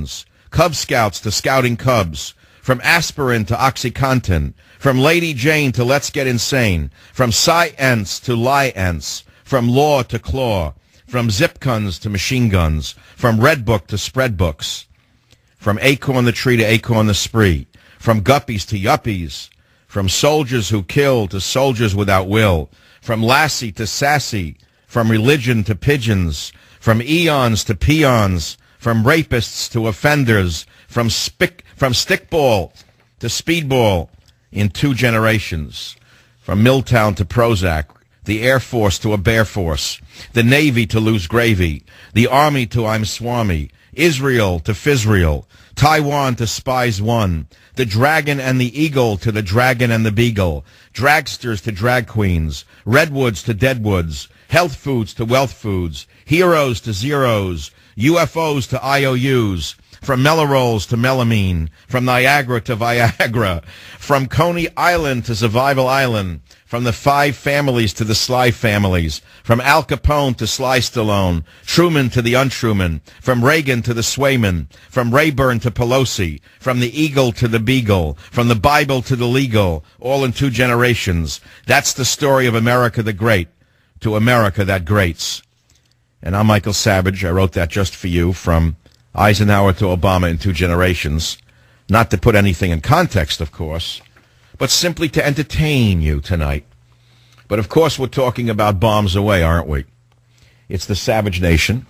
Cub Scouts to Scouting Cubs, from aspirin to OxyContin, from Lady Jane to Let's Get Insane, from science to lie-ence, from law to claw, from zip guns to machine guns, from red book to spread books, from acorn the tree to acorn the spree, from guppies to yuppies, from soldiers who kill to soldiers without will, from lassie to sassy, from religion to pigeons, from eons to peons, from rapists to offenders, from spick, from stickball to speedball in two generations, from Milltown to Prozac, the Air Force to a Bear Force, the Navy to loose gravy, the Army to I'm Swami, Israel to Fizrael, Taiwan to Spies One, the Dragon and the Eagle to the Dragon and the Beagle, dragsters to drag queens, redwoods to deadwoods, health foods to wealth foods, heroes to zeros, U F Os to I O Us, from Melrose to melamine, from Niagara to Viagra, from Coney Island to Survival Island, from the five families to the Sly families, from Al Capone to Sly Stallone, Truman to the Untruman, from Reagan to the Swayman, from Rayburn to Pelosi, from the Eagle to the Beagle, from the Bible to the legal, all in two generations. That's the story of America the Great, to America that greats. And I'm Michael Savage. I wrote that just for you, from Eisenhower to Obama in two generations. Not to put anything in context, of course, but simply to entertain you tonight. But of course we're talking about bombs away, aren't we? It's the Savage Nation.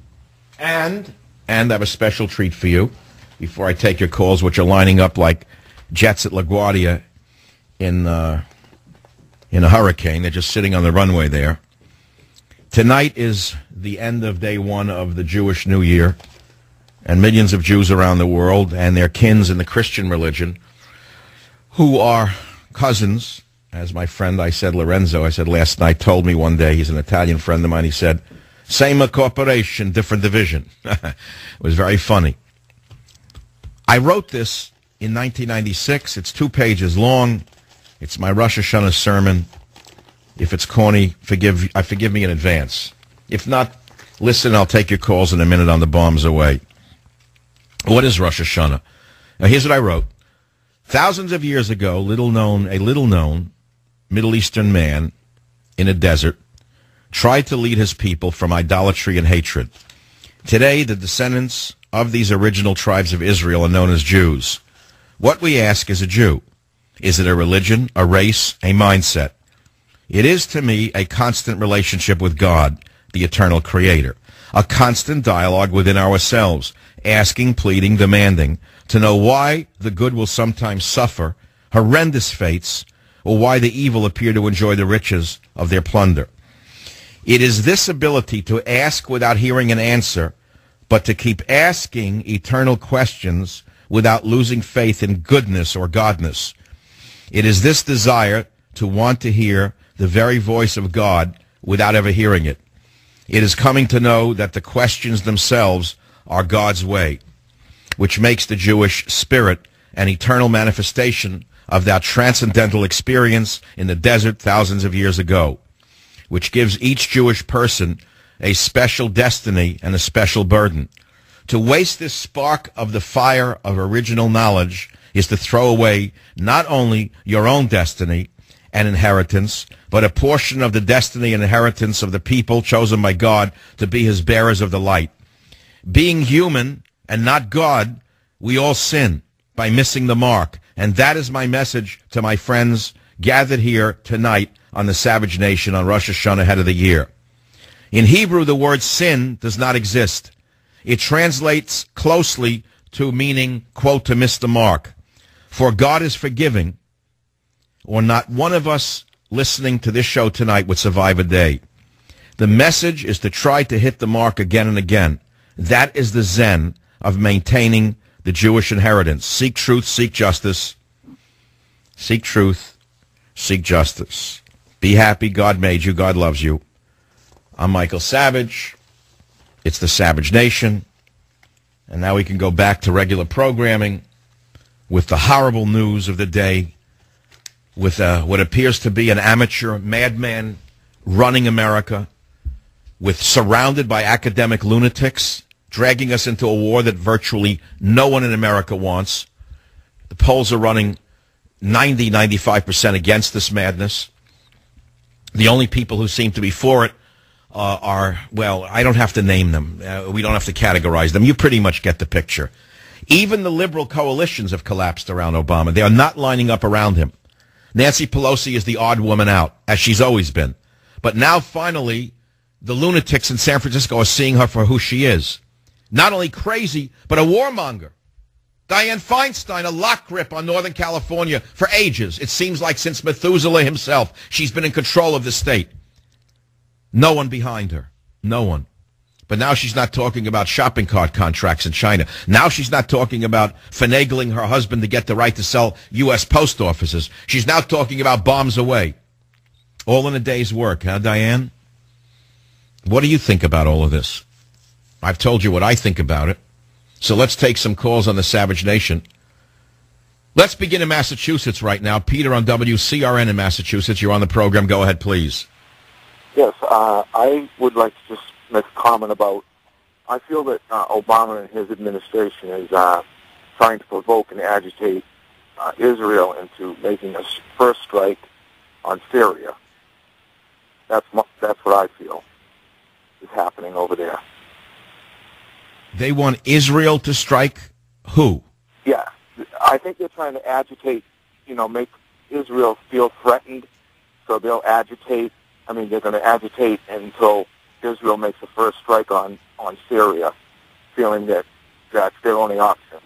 And, and I have a special treat for you before I take your calls, which are lining up like jets at LaGuardia in, uh, in a hurricane. They're just sitting on the runway there. Tonight is the end of day one of the Jewish New Year, and millions of Jews around the world and their kins in the Christian religion, who are cousins, as my friend, I said, Lorenzo, I said last night, told me one day, he's an Italian friend of mine, he said, same corporation, different division. It was very funny. I wrote this in nineteen ninety-six. It's two pages long. It's my Rosh Hashanah sermon. If it's corny, forgive, I forgive me in advance. If not, listen, I'll take your calls in a minute on the bombs away. What is Rosh Hashanah? Now, here's what I wrote. Thousands of years ago, little known, a little-known Middle Eastern man in a desert tried to lead his people from idolatry and hatred. Today, the descendants of these original tribes of Israel are known as Jews. What we ask is a Jew. Is it a religion, a race, a mindset? It is, to me, a constant relationship with God, the eternal creator. A constant dialogue within ourselves, asking, pleading, demanding, to know why the good will sometimes suffer horrendous fates, or why the evil appear to enjoy the riches of their plunder. It is this ability to ask without hearing an answer, but to keep asking eternal questions without losing faith in goodness or godness. It is this desire to want to hear the very voice of God without ever hearing it. It is coming to know that the questions themselves are God's way, which makes the Jewish spirit an eternal manifestation of that transcendental experience in the desert thousands of years ago, which gives each Jewish person a special destiny and a special burden. To waste this spark of the fire of original knowledge is to throw away not only your own destiny and inheritance, but a portion of the destiny and inheritance of the people chosen by God to be his bearers of the light. Being human and not God, we all sin by missing the mark. And that is my message to my friends gathered here tonight on the Savage Nation on Rosh Hashanah, head of the year. In Hebrew, the word sin does not exist. It translates closely to meaning, quote, to miss the mark. For God is forgiving, or not one of us listening to this show tonight would survive a day. The message is to try to hit the mark again and again. That is the zen of maintaining the Jewish inheritance. Seek truth, seek justice. Seek truth, seek justice. Be happy. God made you. God loves you. I'm Michael Savage. It's the Savage Nation. And now we can go back to regular programming with the horrible news of the day, with uh, what appears to be an amateur madman running America, with surrounded by academic lunatics dragging us into a war that virtually no one in America wants. The polls are running ninety, ninety-five percent against this madness. The only people who seem to be for it uh, are, well, I don't have to name them. Uh, we don't have to categorize them. You pretty much get the picture. Even the liberal coalitions have collapsed around Obama. They are not lining up around him. Nancy Pelosi is the odd woman out, as she's always been. But now, finally, the lunatics in San Francisco are seeing her for who she is. Not only crazy, but a warmonger. Dianne Feinstein, a lock grip on Northern California for ages. It seems like since Methuselah himself, she's been in control of the state. No one behind her. No one. But now she's not talking about shopping cart contracts in China. Now she's not talking about finagling her husband to get the right to sell U S post offices. She's now talking about bombs away. All in a day's work, huh, Diane? What do you think about all of this? I've told you what I think about it. So let's take some calls on the Savage Nation. Let's begin in Massachusetts right now. Peter on W C R N in Massachusetts. You're on the program. Go ahead, please. Yes, uh, I would like to just make a comment about, I feel that uh, Obama and his administration is uh, trying to provoke and agitate uh, Israel into making a first strike on Syria. That's my, that's what I feel is happening over there. They want Israel to strike who? Yeah, I think they're trying to agitate, you know, make Israel feel threatened, so they'll agitate. I mean, they're going to agitate until Israel makes a first strike on, on Syria, feeling that that's their only option.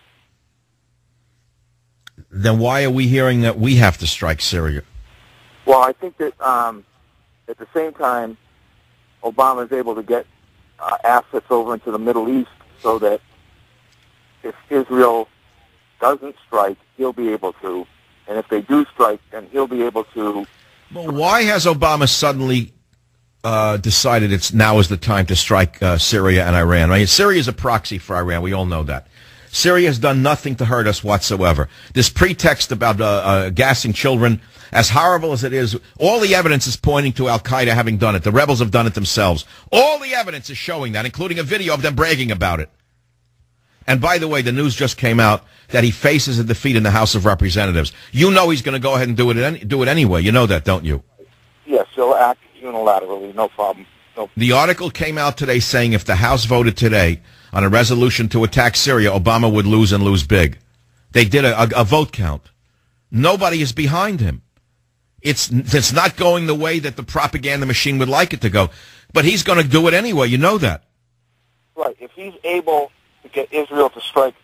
Then why are we hearing that we have to strike Syria? Well, I think that um, at the same time, Obama is able to get uh, assets over into the Middle East so that if Israel doesn't strike, he'll be able to. And if they do strike, then he'll be able to. Well, why has Obama suddenly uh, decided it's now is the time to strike uh, Syria and Iran? I mean, Syria is a proxy for Iran. We all know that. Syria has done nothing to hurt us whatsoever. This pretext about uh, uh, gassing children, as horrible as it is, all the evidence is pointing to Al-Qaeda having done it. The rebels have done it themselves. All the evidence is showing that, including a video of them bragging about it. And by the way, the news just came out that he faces a defeat in the House of Representatives. You know he's going to go ahead and do it any, do it anyway. You know that, don't you? Yes, he'll act unilaterally, no problem. No. The article came out today saying if the House voted today on a resolution to attack Syria, Obama would lose and lose big. They did a, a, a vote count. Nobody is behind him. It's, it's not going the way that the propaganda machine would like it to go. But he's going to do it anyway. You know that. Right. If he's able to get Israel to strike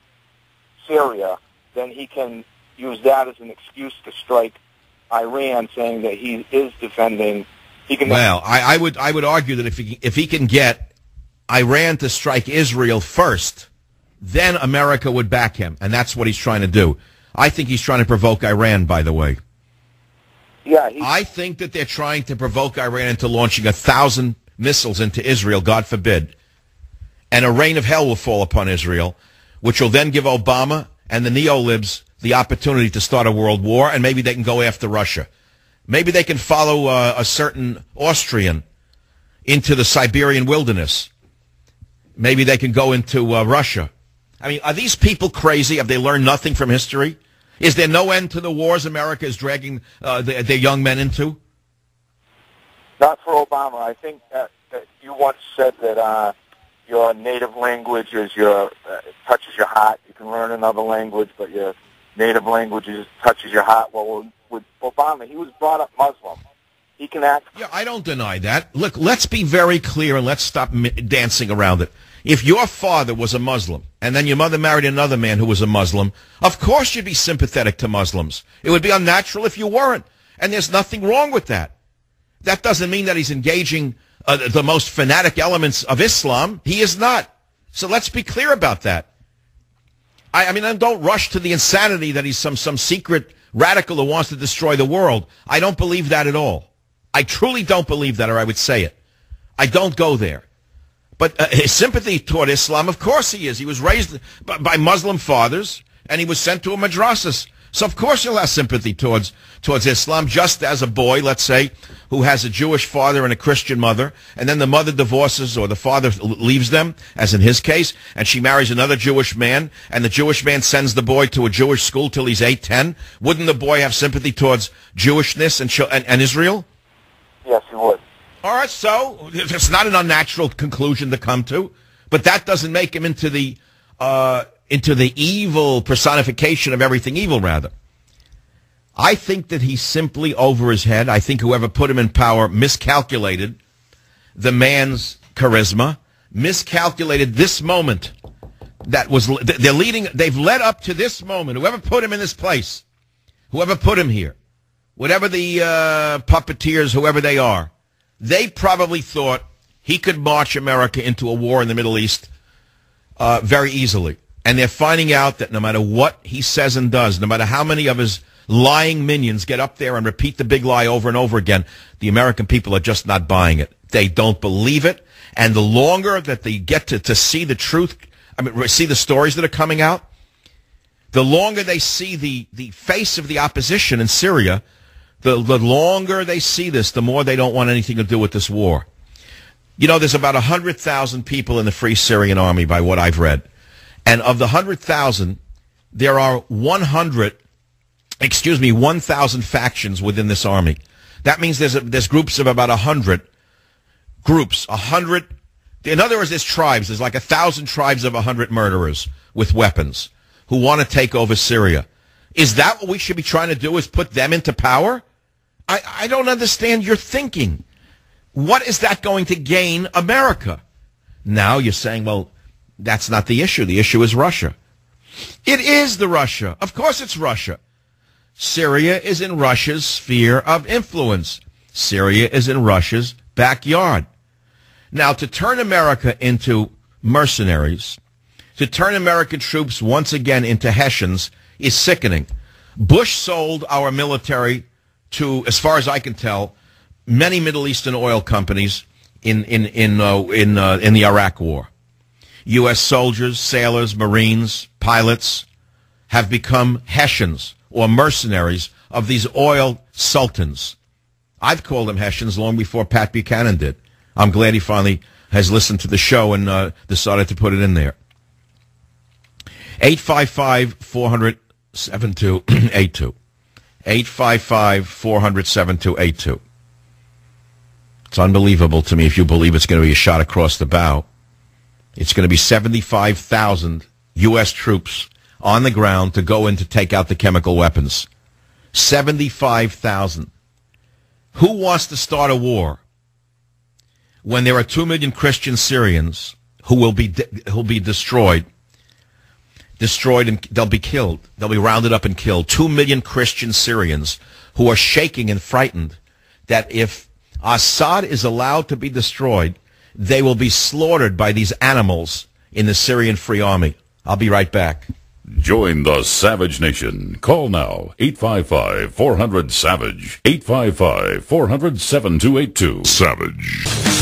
Syria, then he can use that as an excuse to strike Iran, saying that he is defending. He can. Well, I, I would I would argue that if he if he can get Iran to strike Israel first, then America would back him, and that's what he's trying to do. I think he's trying to provoke Iran. By the way, yeah, I think that they're trying to provoke Iran into launching a thousand missiles into Israel. God forbid. And a rain of hell will fall upon Israel, which will then give Obama and the neo-libs the opportunity to start a world war, and maybe they can go after Russia. Maybe they can follow uh, a certain Austrian into the Siberian wilderness. Maybe they can go into uh, Russia. I mean, are these people crazy? Have they learned nothing from history? Is there no end to the wars America is dragging uh, their, their young men into? Not for Obama. I think that, that you once said that uh, your native language is your uh, touches your heart. You can learn another language, but your native language is, touches your heart. Well, with Obama, he was brought up Muslim. He can act. Yeah, I don't deny that. Look, let's be very clear and let's stop mi- dancing around it. If your father was a Muslim and then your mother married another man who was a Muslim, of course you'd be sympathetic to Muslims. It would be unnatural if you weren't. And there's nothing wrong with that. That doesn't mean that he's engaging uh, the most fanatic elements of Islam. He is not. So let's be clear about that. I, I mean, don't rush to the insanity that he's some, some secret radical who wants to destroy the world. I don't believe that at all. I truly don't believe that, or I would say it. I don't go there. But uh, his sympathy toward Islam, of course he is. He was raised by, by Muslim fathers, and he was sent to a madrasas. So, of course, you'll have sympathy towards towards Islam, just as a boy, let's say, who has a Jewish father and a Christian mother, and then the mother divorces or the father leaves them, as in his case, and she marries another Jewish man, and the Jewish man sends the boy to a Jewish school till he's eight, ten. Wouldn't the boy have sympathy towards Jewishness and, and, and Israel? Yes, he would. All right, so it's not an unnatural conclusion to come to, but that doesn't make him into the uh, into the evil personification of everything evil, rather. I think that he's simply over his head. I think whoever put him in power miscalculated the man's charisma, miscalculated this moment that was, they're leading, they've led up to this moment. Whoever put him in this place, whoever put him here, whatever the uh, puppeteers, whoever they are, they probably thought he could march America into a war in the Middle East uh, very easily. And they're finding out that no matter what he says and does, no matter how many of his lying minions get up there and repeat the big lie over and over again, the American people are just not buying it. They don't believe it. And the longer that they get to, to see the truth, I mean, see the stories that are coming out, the longer they see the, the face of the opposition in Syria, the, the longer they see this, the more they don't want anything to do with this war. You know, there's about one hundred thousand people in the Free Syrian Army, by what I've read. And of the one hundred thousand, there are one hundred, excuse me, one thousand factions within this army. That means there's a, there's groups of about one hundred groups, one hundred. In other words, there's tribes. There's like one thousand tribes of one hundred murderers with weapons who want to take over Syria. Is that what we should be trying to do, is put them into power? I, I don't understand your thinking. What is that going to gain America? Now you're saying, well, that's not the issue. The issue is Russia. It is the Russia. Of course it's Russia. Syria is in Russia's sphere of influence. Syria is in Russia's backyard. Now, to turn America into mercenaries, to turn American troops once again into Hessians, is sickening. Bush sold our military to, as far as I can tell, many Middle Eastern oil companies in in in uh, in uh, in the Iraq War. U S soldiers, sailors, Marines, pilots have become Hessians or mercenaries of these oil sultans. I've called them Hessians long before Pat Buchanan did. I'm glad he finally has listened to the show and uh, decided to put it in there. eight five five, four hundred, seven two eight two. eight five five, four hundred, seven two eight two. It's unbelievable to me if you believe it's going to be a shot across the bow. It's going to be seventy-five thousand U S troops on the ground to go in to take out the chemical weapons. seventy-five thousand. Who wants to start a war when there are two million Christian Syrians who will be de- who will be destroyed, destroyed and they'll be killed. They'll be rounded up and killed. Two million Christian Syrians who are shaking and frightened that if Assad is allowed to be destroyed, they will be slaughtered by these animals in the Syrian Free Army. I'll be right back. Join the Savage Nation. Call now, eight five five, four hundred, SAVAGE, eight five five, four hundred, seven two eight two. Savage.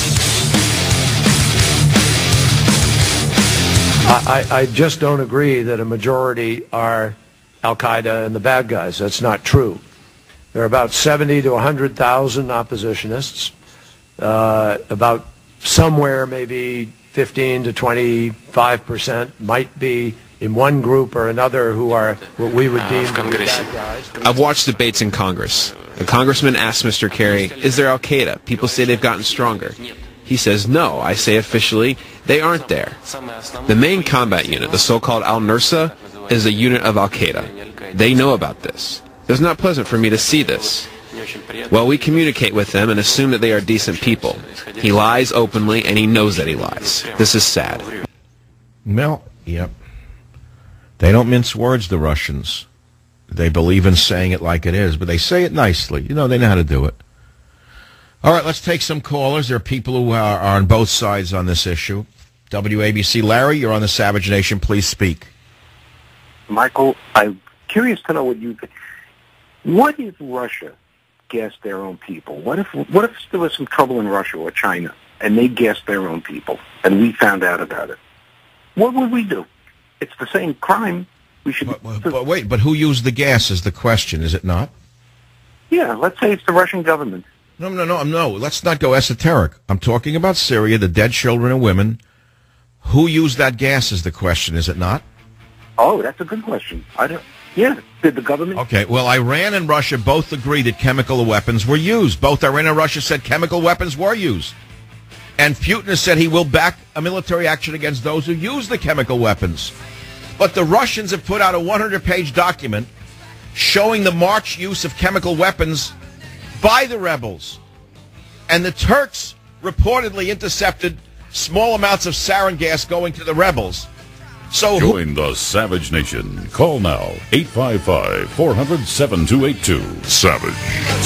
I, I just don't agree that a majority are Al-Qaeda and the bad guys. That's not true. There are about seventy to one hundred thousand oppositionists, uh, about somewhere maybe fifteen to twenty-five percent might be in one group or another who are what we would deem to be bad guys. I've watched debates in Congress. A congressman asked Mister Kerry, is there Al-Qaeda? People say they've gotten stronger. He says, no. I say officially, they aren't there. The main combat unit, the so-called Al-Nusra, is a unit of Al-Qaeda. They know about this. It's not pleasant for me to see this. Well, we communicate with them and assume that they are decent people. He lies openly, and he knows that he lies. This is sad. Well, yep. They don't mince words, the Russians. They believe in saying it like it is, but they say it nicely. You know, they know how to do it. All right, let's take some callers. There are people who are, are on both sides on this issue. W A B C. Larry, you're on the Savage Nation. Please speak. Michael, I'm curious to know what you think. What if Russia gassed their own people? What if what if there was some trouble in Russia or China and they gassed their own people and we found out about it? What would we do? It's the same crime. We should. But, but, but wait, but who used the gas is the question, is it not? Yeah, let's say it's the Russian government. No, no, no, no. Let's not go esoteric. I'm talking about Syria, the dead children and women. Who used that gas is the question, is it not? Oh, that's a good question. I don't. Yeah, did the government? Okay, well, Iran and Russia both agree that chemical weapons were used. Both Iran and Russia said chemical weapons were used. And Putin has said he will back a military action against those who use the chemical weapons. But the Russians have put out a one hundred page document showing the March use of chemical weapons by the rebels. And the Turks reportedly intercepted small amounts of sarin gas going to the rebels. So join the Savage Nation. Call now, eight five five, four hundred, seven two eight two. Savage.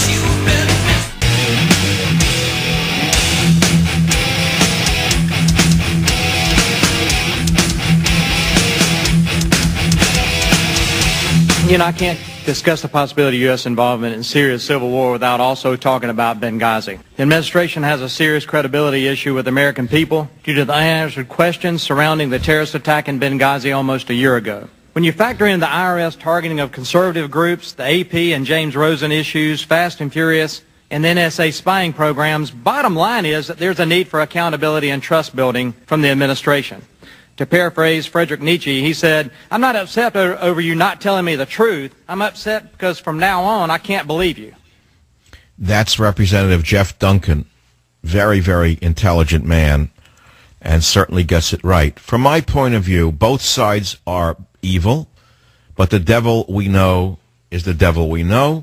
You know, I can't discuss the possibility of U S involvement in Syria's civil war without also talking about Benghazi. The administration has a serious credibility issue with the American people due to the unanswered questions surrounding the terrorist attack in Benghazi almost a year ago. When you factor in the I R S targeting of conservative groups, the A P and James Rosen issues, Fast and Furious, and the N S A spying programs, bottom line is that there's a need for accountability and trust building from the administration. To paraphrase Friedrich Nietzsche, he said, I'm not upset over you not telling me the truth. I'm upset because from now on, I can't believe you. That's Representative Jeff Duncan. Very, very intelligent man, and certainly gets it right. From my point of view, both sides are evil, but the devil we know is the devil we know,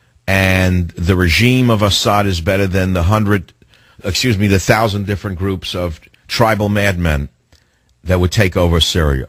and the regime of Assad is better than the hundred, excuse me, the thousand different groups of tribal madmen that would take over Syria.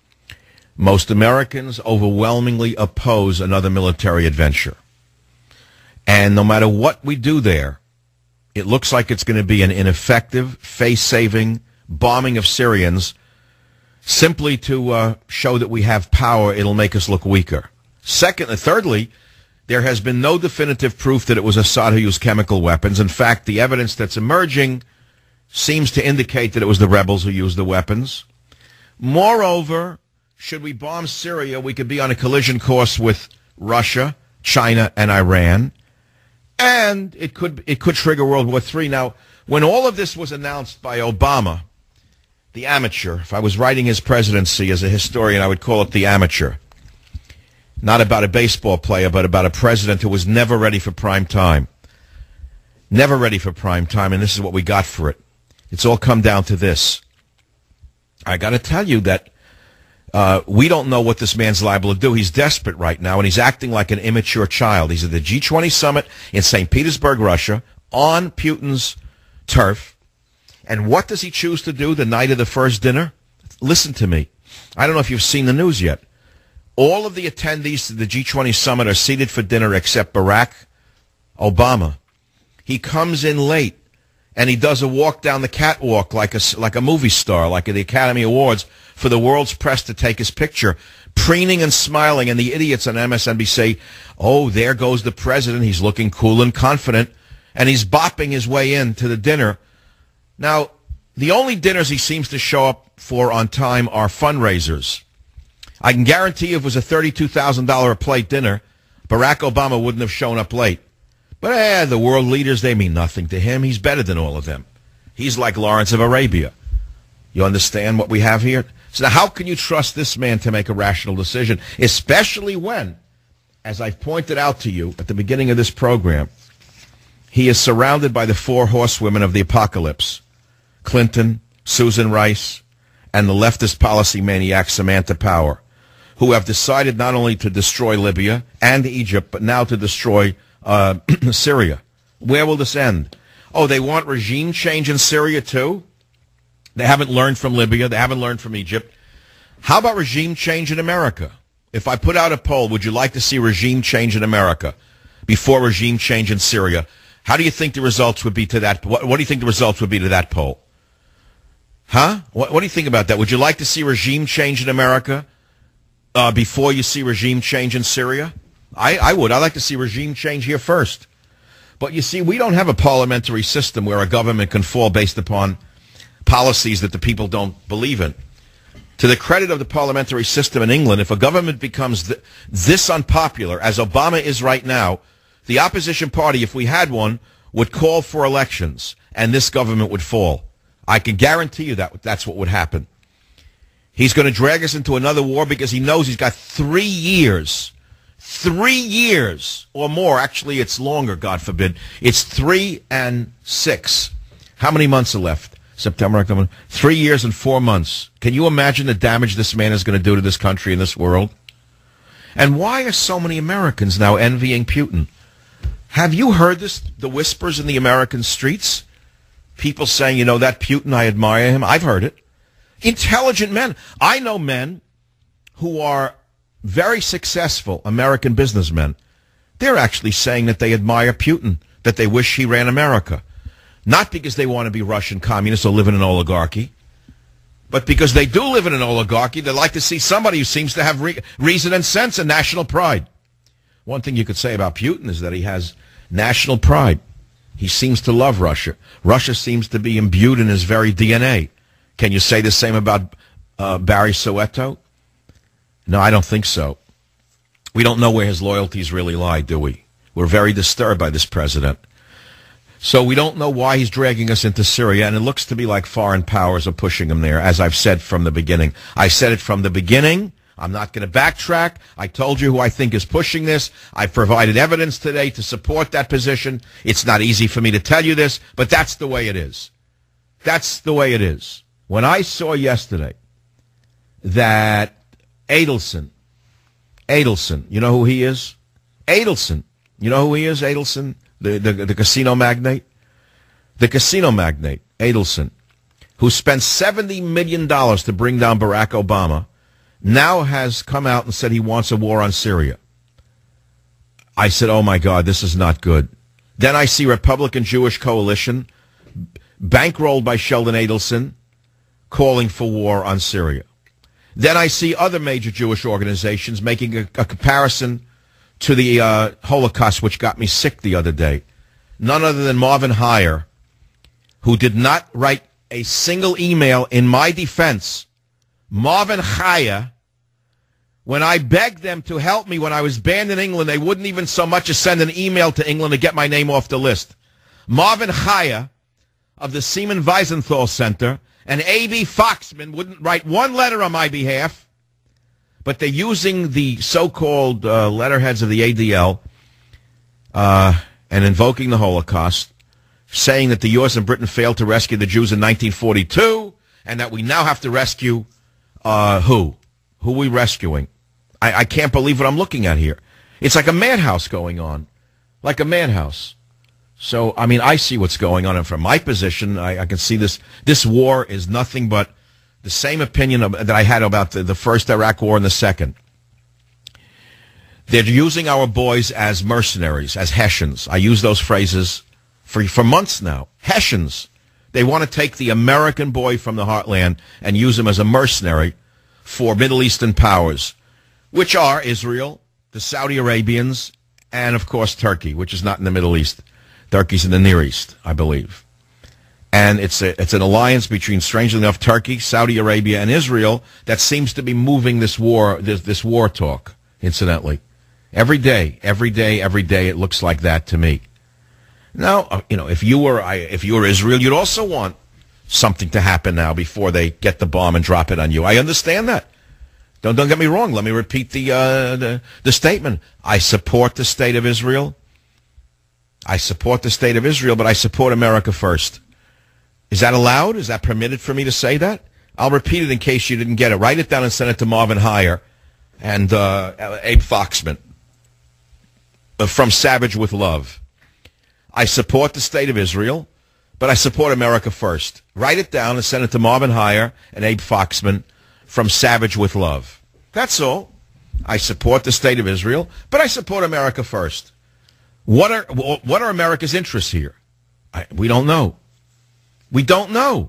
Most Americans overwhelmingly oppose another military adventure. And no matter what we do there, it looks like it's going to be an ineffective, face-saving bombing of Syrians simply to uh, show that we have power. It'll make us look weaker. Second, and thirdly, there has been no definitive proof that it was Assad who used chemical weapons. In fact, the evidence that's emerging seems to indicate that it was the rebels who used the weapons. Moreover, should we bomb Syria, we could be on a collision course with Russia, China, and Iran, and it could it could trigger World War Three. Now, when all of this was announced by Obama, the amateur, if I was writing his presidency as a historian, I would call it the amateur. Not about a baseball player, but about a president who was never ready for prime time. Never ready for prime time, and this is what we got for it. It's all come down to this. I got to tell you that uh, we don't know what this man's liable to do. He's desperate right now, and he's acting like an immature child. He's at the G twenty summit in Saint Petersburg, Russia, on Putin's turf. And what does he choose to do the night of the first dinner? Listen to me. I don't know if you've seen the news yet. All of the attendees to the G twenty summit are seated for dinner except Barack Obama. He comes in late, and he does a walk down the catwalk like a, like a movie star, like at the Academy Awards, for the world's press to take his picture, preening and smiling, and the idiots on M S N B C say, oh, there goes the president. He's looking cool and confident, and he's bopping his way in to the dinner. Now, the only dinners he seems to show up for on time are fundraisers. I can guarantee you if it was a thirty-two thousand dollars a plate dinner, Barack Obama wouldn't have shown up late. But eh, the world leaders, they mean nothing to him. He's better than all of them. He's like Lawrence of Arabia. You understand what we have here? So now how can you trust this man to make a rational decision, especially when, as I've pointed out to you at the beginning of this program, he is surrounded by the four horsewomen of the apocalypse, Clinton, Susan Rice, and the leftist policy maniac Samantha Power, who have decided not only to destroy Libya and Egypt, but now to destroy uh, Syria. Where will this end? Oh, they want regime change in Syria too? They haven't learned from Libya. They haven't learned from Egypt. How about regime change in America? If I put out a poll, would you like to see regime change in America before regime change in Syria? How do you think the results would be to that? What, what do you think the results would be to that poll? Huh? What, what do you think about that? Would you like to see regime change in America uh, before you see regime change in Syria? I, I would. I'd like to see regime change here first. But you see, we don't have a parliamentary system where a government can fall based upon policies that the people don't believe in. to the credit of the parliamentary system in England, if a government becomes th- this unpopular, as Obama is right now, the opposition party, if we had one, would call for elections, and this government would fall. I can guarantee you that that's what would happen. He's going to drag us into another war because he knows he's got three years, three years or more. Actually, it's longer, God forbid. It's three and six. How many months are left? September, October. Three years and four months. Can you imagine the damage this man is going to do to this country and this world? And why are so many Americans now envying Putin? Have you heard this, the whispers in the American streets? People saying, you know, that Putin, I admire him. I've heard it. Intelligent men. I know men who are very successful American businessmen. They're actually saying that they admire Putin, that they wish he ran America. Not because they want to be Russian communists or live in an oligarchy, but because they do live in an oligarchy. They like to see somebody who seems to have re- reason and sense and national pride. One thing you could say about Putin is that he has national pride. He seems to love Russia. Russia seems to be imbued in his very D N A. Can you say the same about uh, Barry Soweto? No, I don't think so. We don't know where his loyalties really lie, do we? We're very disturbed by this president. So we don't know why he's dragging us into Syria, and it looks to be like foreign powers are pushing him there, as I've said from the beginning. I said it from the beginning. I'm not going to backtrack. I told you who I think is pushing this. I've provided evidence today to support that position. It's not easy for me to tell you this, but that's the way it is. That's the way it is. When I saw yesterday that Adelson, Adelson, you know who he is? Adelson. You know who he is, Adelson? The, the, the casino magnate? The casino magnate, Adelson, who spent seventy million dollars to bring down Barack Obama, now has come out and said he wants a war on Syria. I said, oh, my God, this is not good. Then I see Republican-Jewish coalition, bankrolled by Sheldon Adelson, calling for war on Syria. Then I see other major Jewish organizations making a, a comparison to the uh, Holocaust, which got me sick the other day. None other than Marvin Heyer, who did not write a single email in my defense. Marvin Heyer, when I begged them to help me when I was banned in England, they wouldn't even so much as send an email to England to get my name off the list. Marvin Heyer of the Seaman Wiesenthal Center and A B Foxman wouldn't write one letter on my behalf, but they're using the so-called uh, letterheads of the A D L uh, and invoking the Holocaust, saying that the U S and Britain failed to rescue the Jews in nineteen forty-two, and that we now have to rescue uh, who? Who are we rescuing? I, I can't believe what I'm looking at here. It's like a madhouse going on, like a madhouse. So, I mean, I see what's going on, and from my position, I, I can see this. This war is nothing but the same opinion of, that I had about the, the first Iraq war and the second. They're using our boys as mercenaries, as Hessians. I use those phrases for, for months now. Hessians. They want to take the American boy from the heartland and use him as a mercenary for Middle Eastern powers, which are Israel, the Saudi Arabians, and, of course, Turkey, which is not in the Middle East. Turkey's in the Near East, I believe. And it's a, it's an alliance between, strangely enough, Turkey, Saudi Arabia, and Israel that seems to be moving this war, this, this war talk, incidentally. Every day, every day, every day, it looks like that to me. Now, you know, if you were I, if you were Israel, you'd also want something to happen now before they get the bomb and drop it on you. I understand that. Don't don't get me wrong. Let me repeat the uh, the, the statement. I support the state of Israel. I support the state of Israel, but I support America first. Is that allowed? Is that permitted for me to say that? I'll repeat it in case you didn't get it. Write it down and send it to Marvin Heyer and uh, Abe Foxman uh, from Savage with Love. I support the state of Israel, but I support America first. Write it down and send it to Marvin Heyer and Abe Foxman from Savage with Love. That's all. I support the state of Israel, but I support America first. What are what are America's interests here? I, we don't know. We don't know.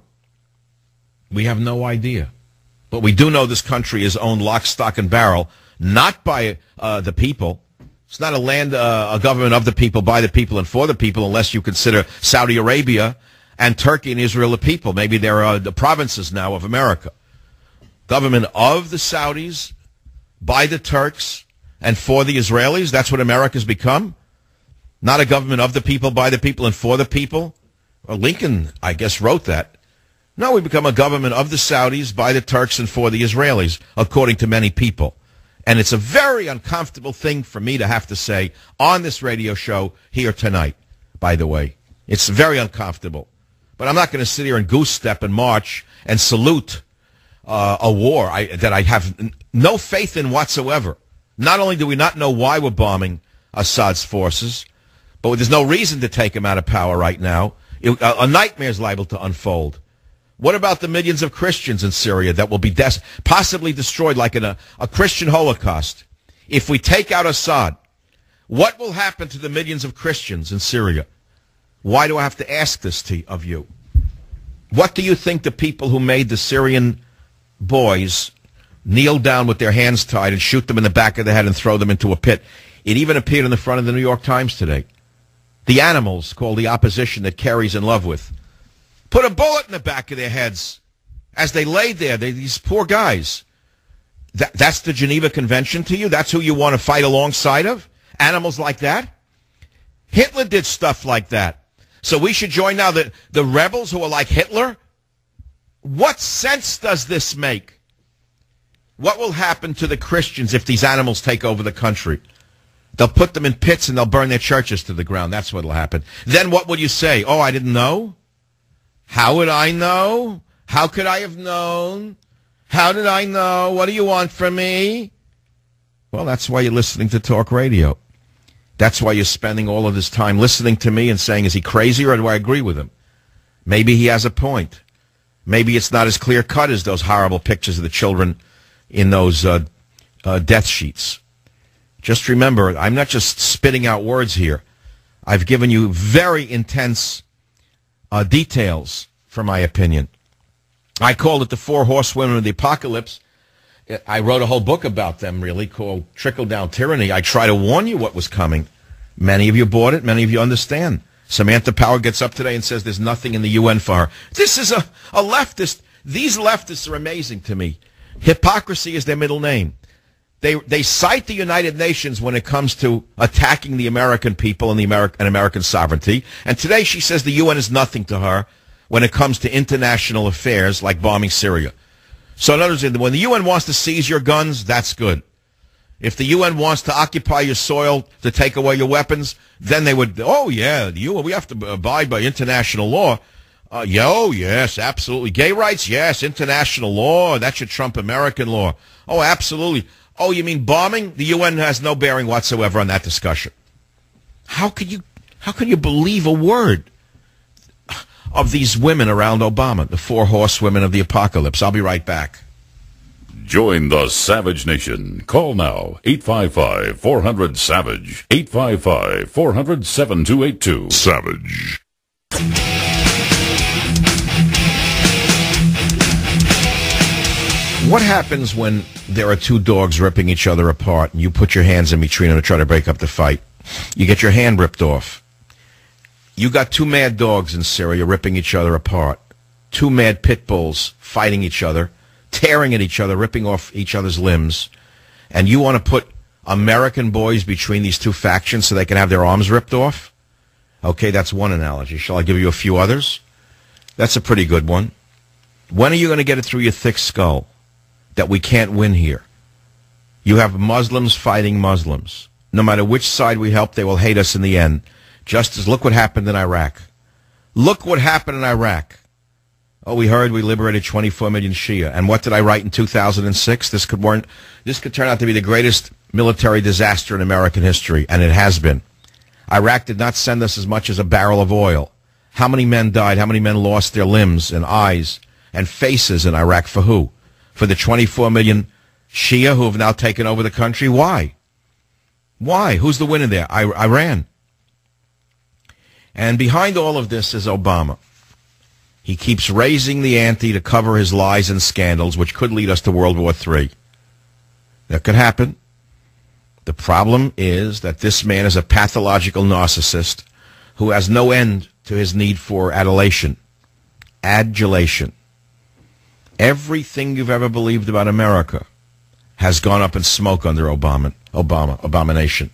We have no idea. But we do know this country is owned lock, stock, and barrel, not by uh, the people. It's not a land, uh, a government of the people, by the people, and for the people, unless you consider Saudi Arabia and Turkey and Israel the people. Maybe they're uh, the provinces now of America. Government of the Saudis, by the Turks, and for the Israelis? That's what America's become? Not a government of the people, by the people, and for the people? Well, Lincoln, I guess, wrote that. No, we become a government of the Saudis, by the Turks, and for the Israelis, according to many people. And it's a very uncomfortable thing for me to have to say on this radio show here tonight, by the way. It's very uncomfortable. But I'm not going to sit here and goose step and march and salute uh, a war I, that I have n- no faith in whatsoever. Not only do we not know why we're bombing Assad's forces, but there's no reason to take him out of power right now. It, a, a nightmare is liable to unfold. What about the millions of Christians in Syria that will be des- possibly destroyed like in a, a Christian Holocaust? If we take out Assad, what will happen to the millions of Christians in Syria? Why do I have to ask this to, of you? What do you think the people who made the Syrian boys kneel down with their hands tied and shoot them in the back of the head and throw them into a pit? It even appeared in the front of the New York Times today. The animals called the opposition that Kerry's in love with put a bullet in the back of their heads as they laid there. They, these poor guys. That, that's the Geneva Convention to you? That's who you want to fight alongside of? Animals like that? Hitler did stuff like that. So we should join now the, the rebels who are like Hitler? What sense does this make? What will happen to the Christians if these animals take over the country? They'll put them in pits and they'll burn their churches to the ground. That's what will happen. Then what would you say? Oh, I didn't know? How would I know? How could I have known? How did I know? What do you want from me? Well, that's why you're listening to talk radio. That's why you're spending all of this time listening to me and saying, is he crazy or do I agree with him? Maybe he has a point. Maybe it's not as clear-cut as those horrible pictures of the children in those uh, uh, death sheets. Just remember, I'm not just spitting out words here. I've given you very intense uh, details for my opinion. I called it the Four Horsewomen of the Apocalypse. I wrote a whole book about them, really, called Trickle-Down Tyranny. I try to warn you what was coming. Many of you bought it. Many of you understand. Samantha Power gets up today and says there's nothing in the U N for her. This is a, a leftist. These leftists are amazing to me. Hypocrisy is their middle name. They they cite the United Nations when it comes to attacking the American people and the Ameri- and American sovereignty. And today she says the U N is nothing to her when it comes to international affairs like bombing Syria. So in other words, when the U N wants to seize your guns, that's good. If the U N wants to occupy your soil to take away your weapons, then they would, oh, yeah, the U N, we have to abide by international law. Uh, yeah, oh, yes, absolutely. Gay rights, yes, international law. That should trump American law. Oh, absolutely. Oh, you mean bombing? The U N has no bearing whatsoever on that discussion. How could you, how could you believe a word of these women around Obama, the four horsewomen of the apocalypse? I'll be right back. Join the Savage Nation. Call now, eight five five, four hundred, SAVAGE, eight five five, four hundred, seven two eight two. Savage. What happens when there are two dogs ripping each other apart and you put your hands in between them to try to break up the fight? You get your hand ripped off. You got two mad dogs in Syria ripping each other apart. Two mad pit bulls fighting each other, tearing at each other, ripping off each other's limbs. And you want to put American boys between these two factions so they can have their arms ripped off? Okay, that's one analogy. Shall I give you a few others? That's a pretty good one. When are you going to get it through your thick skull that we can't win here? You have Muslims fighting Muslims. No matter which side we help, they will hate us in the end. Just as, look what happened in Iraq. Look what happened in Iraq. Oh, we heard we liberated twenty-four million Shia. And what did I write in two thousand six? This could warrant, this could turn out to be the greatest military disaster in American history, and it has been. Iraq did not send us as much as a barrel of oil. How many men died? How many men lost their limbs and eyes and faces in Iraq? For who? For the twenty-four million Shia who have now taken over the country? Why? Why? Who's the winner there? I- Iran. And behind all of this is Obama. He keeps raising the ante to cover his lies and scandals, which could lead us to World War Three. That could happen. The problem is that this man is a pathological narcissist who has no end to his need for adulation, adulation. Everything you've ever believed about America has gone up in smoke under Obama. Obama, abomination.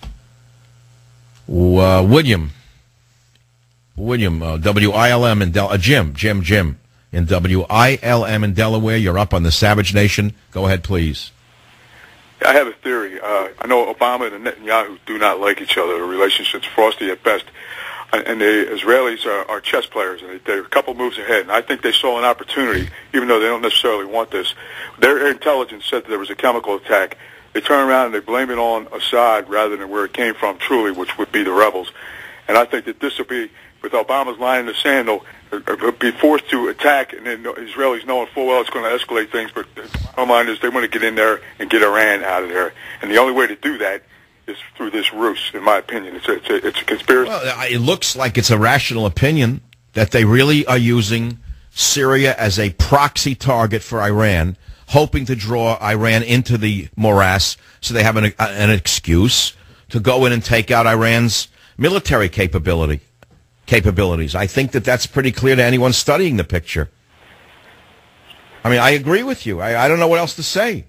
Uh, William, William, uh, W I L M in Del, uh, Jim, Jim, Jim in W I L M in Delaware. You're up on the Savage Nation. Go ahead, please. I have a theory. Uh, I know Obama and Netanyahu do not like each other. The relationship's frosty at best. And the Israelis are, are chess players, and they're a couple moves ahead. And I think they saw an opportunity, even though they don't necessarily want this. Their intelligence said that there was a chemical attack. They turn around and they blame it on Assad rather than where it came from, truly, which would be the rebels. And I think that this will be, with Obama's line in the sand, they'll be forced to attack, and then Israelis knowing full well it's going to escalate things. But the bottom line is they want to get in there and get Iran out of there. And the only way to do that is through this ruse, in my opinion. It's a, it's a, it's a conspiracy. Well, it looks like it's a rational opinion that they really are using Syria as a proxy target for Iran, hoping to draw Iran into the morass so they have an, an excuse to go in and take out Iran's military capability capabilities. I think that that's pretty clear to anyone studying the picture. I mean, I agree with you. I, I don't know what else to say.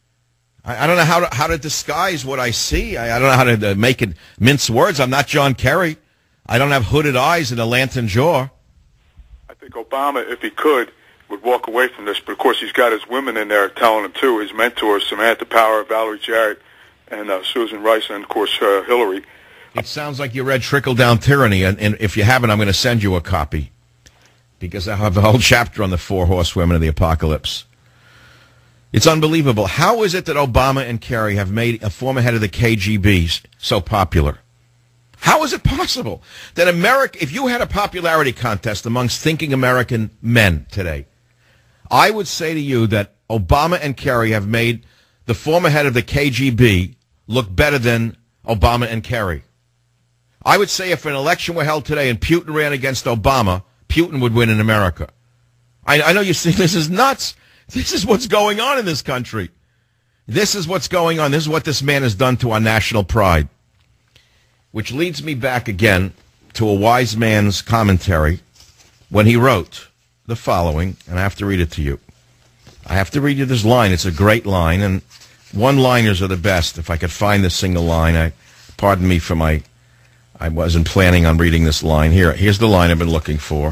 I don't know how to, how to disguise what I see. I, I don't know how to uh, make it mince words. I'm not John Kerry. I don't have hooded eyes and a lantern jaw. I think Obama, if he could, would walk away from this. But, of course, he's got his women in there telling him, too. His mentors, Samantha Power, Valerie Jarrett, and uh, Susan Rice, and, of course, uh, Hillary. It sounds like you read Trickle-Down Tyranny, and, and if you haven't, I'm going to send you a copy because I have a whole chapter on the four horsewomen of the apocalypse. It's unbelievable. How is it that Obama and Kerry have made a former head of the K G B so popular? How is it possible that America, if you had a popularity contest amongst thinking American men today, I would say to you that Obama and Kerry have made the former head of the K G B look better than Obama and Kerry. I would say if an election were held today and Putin ran against Obama, Putin would win in America. I, I know you see this is nuts. This is what's going on in this country. This is what's going on. This is what this man has done to our national pride. Which leads me back again to a wise man's commentary when he wrote the following, and I have to read it to you. I have to read you this line. It's a great line, and one-liners are the best. If I could find this single line, I pardon me for my, I wasn't planning on reading this line. Here, here's the line I've been looking for.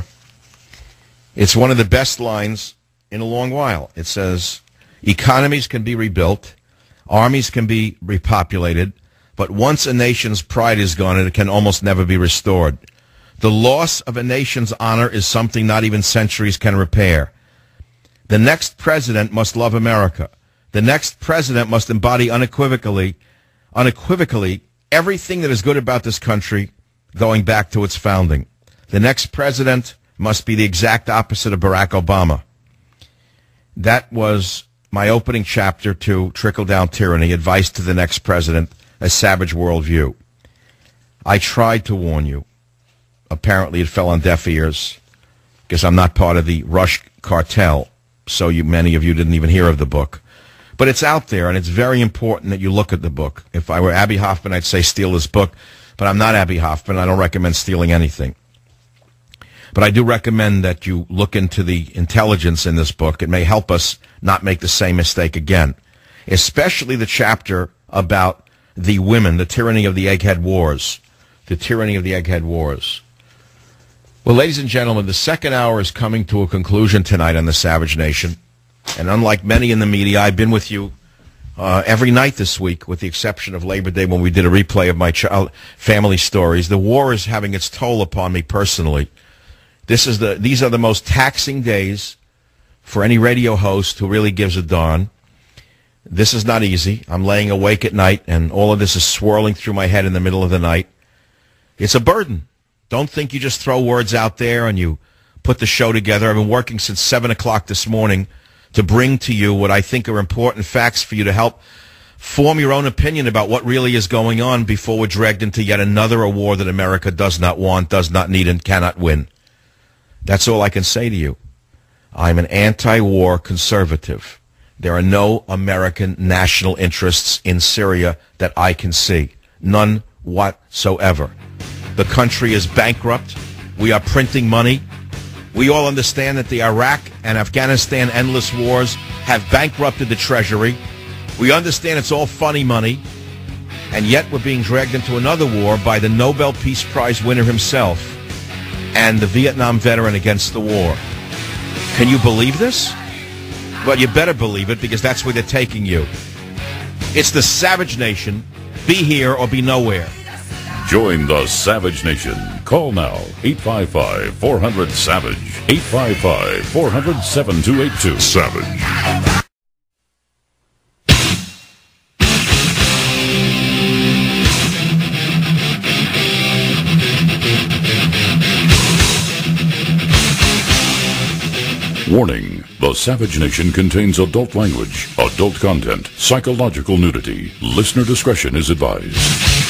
It's one of the best lines in a long while. It says, economies can be rebuilt, armies can be repopulated, but once a nation's pride is gone, it can almost never be restored. The loss of a nation's honor is something not even centuries can repair. The next president must love America. The next president must embody unequivocally, unequivocally everything that is good about this country going back to its founding. The next president must be the exact opposite of Barack Obama. That was my opening chapter to Trickle-Down Tyranny, Advice to the Next President, A Savage Worldview. I tried to warn you. Apparently it fell on deaf ears because I'm not part of the Rush cartel, so you, many of you didn't even hear of the book. But it's out there, and it's very important that you look at the book. If I were Abby Hoffman, I'd say steal this book, but I'm not Abby Hoffman. I don't recommend stealing anything. But I do recommend that you look into the intelligence in this book. It may help us not make the same mistake again, especially the chapter about the women, the tyranny of the egghead wars, the tyranny of the egghead wars. Well, ladies and gentlemen, the second hour is coming to a conclusion tonight on the Savage Nation. And unlike many in the media, I've been with you uh, every night this week, with the exception of Labor Day when we did a replay of my child family stories. The war is having its toll upon me personally. This is the; these are the most taxing days for any radio host who really gives a darn. This is not easy. I'm laying awake at night, and all of this is swirling through my head in the middle of the night. It's a burden. Don't think you just throw words out there and you put the show together. I've been working since seven o'clock this morning to bring to you what I think are important facts for you to help form your own opinion about what really is going on before we're dragged into yet another war that America does not want, does not need, and cannot win. That's all I can say to you. I'm an anti-war conservative. There are no American national interests in Syria that I can see. None whatsoever. The country is bankrupt. We are printing money. We all understand that the Iraq and Afghanistan endless wars have bankrupted the Treasury. We understand it's all funny money. And yet we're being dragged into another war by the Nobel Peace Prize winner himself and the Vietnam veteran against the war. Can you believe this? Well, you better believe it, because that's where they're taking you. It's the Savage Nation. Be here or be nowhere. Join the Savage Nation. Call now, eight five five, four hundred, SAVAGE, eight five five, four hundred, seven two eight two. Savage. Warning, the Savage Nation contains adult language, adult content, psychological nudity. Listener discretion is advised.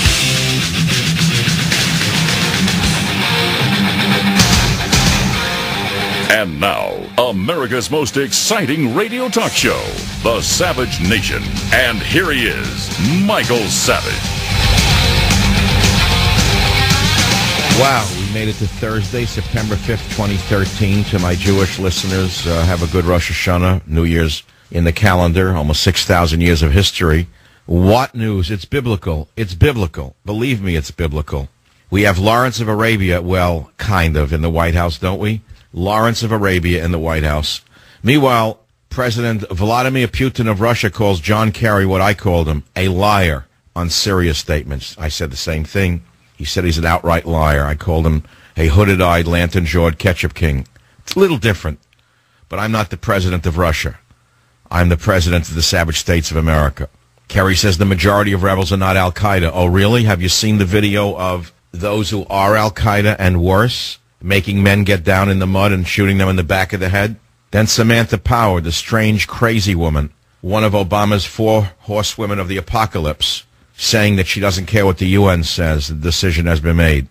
And now, America's most exciting radio talk show, The Savage Nation. And here he is, Michael Savage. Wow, we made it to Thursday, September fifth, twenty thirteen. To my Jewish listeners, uh, have a good Rosh Hashanah, New Year's in the calendar, almost six thousand years of history. What news? It's biblical. It's biblical. Believe me, it's biblical. We have Lawrence of Arabia, well, kind of, in the White House, don't we? Lawrence of Arabia in the White House. Meanwhile, President Vladimir Putin of Russia calls John Kerry, what I called him, a liar on Syria statements. I said the same thing. He said he's an outright liar. I called him a hooded-eyed, lantern-jawed ketchup king. It's a little different, but I'm not the president of Russia. I'm the president of the Savage States of America. Kerry says the majority of rebels are not Al-Qaeda. Oh, really? Have you seen the video of those who are Al-Qaeda and worse, making men get down in the mud and shooting them in the back of the head? Then Samantha Power, the strange, crazy woman, one of Obama's four horsewomen of the apocalypse, saying that she doesn't care what the U N says. The decision has been made.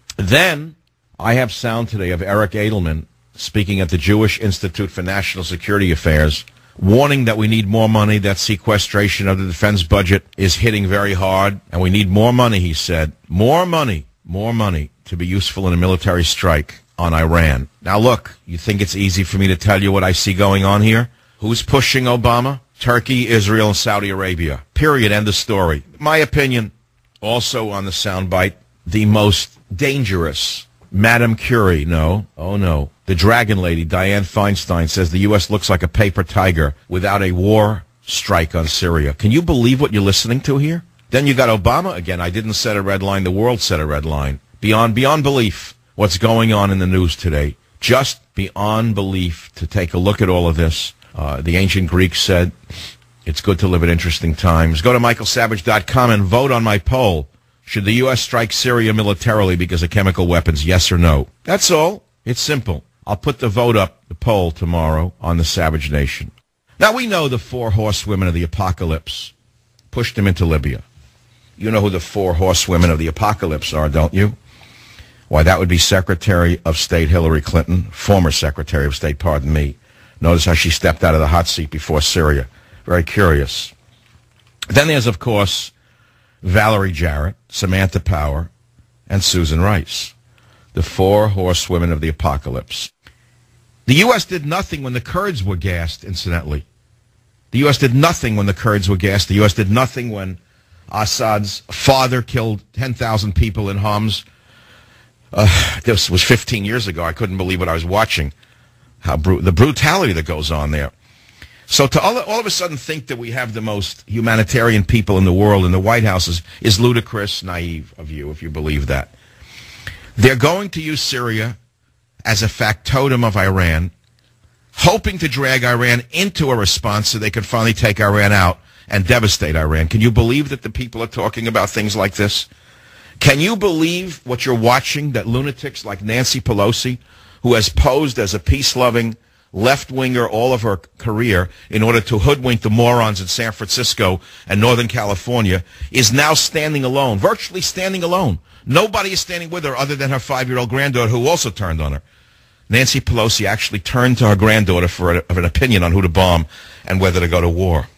Then I have sound today of Eric Edelman speaking at the Jewish Institute for National Security Affairs, warning that we need more money, that sequestration of the defense budget is hitting very hard, and we need more money, he said. More money, more money to be useful in a military strike on Iran. Now look, you think it's easy for me to tell you what I see going on here? Who's pushing Obama? Turkey, Israel, and Saudi Arabia. Period. End of story. My opinion, also on the soundbite, the most dangerous, Madame Curie, no, oh no. The Dragon Lady, Dianne Feinstein, says the U S looks like a paper tiger without a war strike on Syria. Can you believe what you're listening to here? Then you got Obama again. I didn't set a red line. The world set a red line. Beyond, beyond belief what's going on in the news today. Just beyond belief to take a look at all of this. Uh, the ancient Greeks said, it's good to live at interesting times. Go to michael savage dot com and vote on my poll. Should the U S strike Syria militarily because of chemical weapons, yes or no? That's all. It's simple. I'll put the vote up, the poll, tomorrow on the Savage Nation. Now, we know the four horsewomen of the apocalypse pushed them into Libya. You know who the four horsewomen of the apocalypse are, don't you? Why, that would be Secretary of State Hillary Clinton, former Secretary of State, pardon me. Notice how she stepped out of the hot seat before Syria. Very curious. Then there's, of course, Valerie Jarrett, Samantha Power, and Susan Rice, the four horsewomen of the apocalypse. The U S did nothing when the Kurds were gassed, incidentally. The U S did nothing when the Kurds were gassed. The U S did nothing when Assad's father killed ten thousand people in Homs. Uh, this was fifteen years ago. I couldn't believe what I was watching. How bru- the brutality that goes on there. So to all, all of a sudden think that we have the most humanitarian people in the world in the White House is, is ludicrous, naive of you if you believe that. They're going to use Syria as a factotum of Iran, hoping to drag Iran into a response so they could finally take Iran out and devastate Iran. Can you believe that the people are talking about things like this? Can you believe what you're watching, that lunatics like Nancy Pelosi, who has posed as a peace-loving left-winger all of her career in order to hoodwink the morons in San Francisco and Northern California, is now standing alone, virtually standing alone. Nobody is standing with her other than her five-year-old granddaughter, who also turned on her. Nancy Pelosi actually turned to her granddaughter for a, of an opinion on who to bomb and whether to go to war.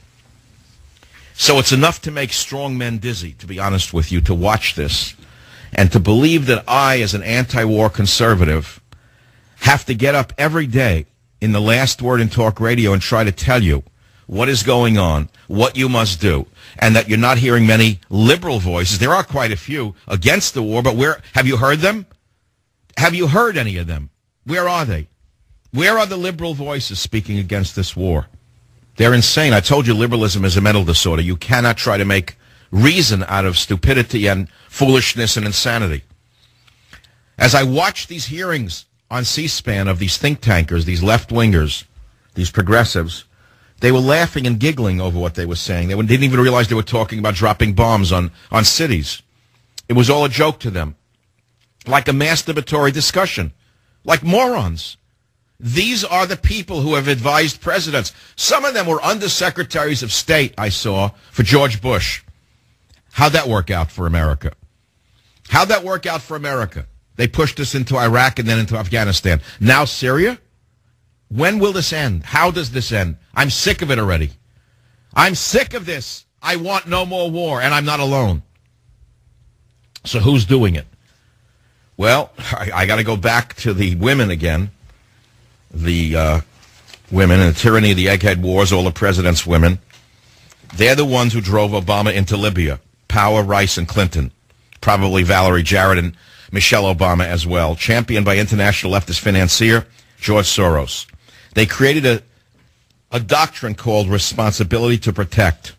So it's enough to make strong men dizzy, to be honest with you, to watch this and to believe that I, as an anti-war conservative, have to get up every day in the Last Word in Talk Radio and try to tell you what is going on, what you must do, and that you're not hearing many liberal voices. There are quite a few against the war, but where have you heard them? Have you heard any of them? Where are they? Where are the liberal voices speaking against this war? They're insane. I told you liberalism is a mental disorder. You cannot try to make reason out of stupidity and foolishness and insanity. As I watched these hearings on C-SPAN of these think tankers, these left-wingers, these progressives, they were laughing and giggling over what they were saying. They didn't even realize they were talking about dropping bombs on, on cities. It was all a joke to them. Like a masturbatory discussion. Like morons. These are the people who have advised presidents. Some of them were undersecretaries of state, I saw, for George Bush. How'd that work out for America? How'd that work out for America? They pushed us into Iraq and then into Afghanistan. Now Syria? When will this end? How does this end? I'm sick of it already. I'm sick of this. I want no more war, and I'm not alone. So who's doing it? Well, I, I got to go back to the women again. The uh, women and the tyranny of the egghead wars, all the president's women. They're the ones who drove Obama into Libya. Power, Rice, and Clinton. Probably Valerie Jarrett and Michelle Obama as well. Championed by international leftist financier George Soros. They created a, a doctrine called responsibility to protect.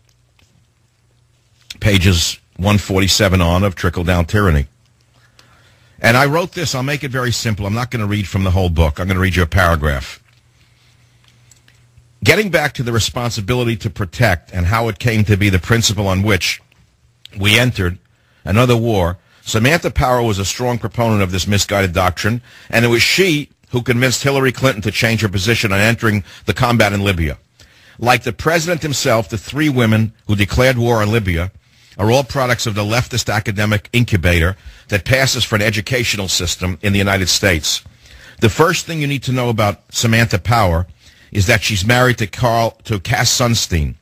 Pages one forty-seven on of Trickle-Down Tyranny. And I wrote this. I'll make it very simple. I'm not going to read from the whole book. I'm going to read you a paragraph. Getting back to the responsibility to protect and how it came to be the principle on which we entered another war, Samantha Power was a strong proponent of this misguided doctrine, and it was she who convinced Hillary Clinton to change her position on entering the combat in Libya. Like the president himself, the three women who declared war on Libya are all products of the leftist academic incubator that passes for an educational system in the United States. The first thing you need to know about Samantha Power is that she's married to Carl to Cass Sunstein.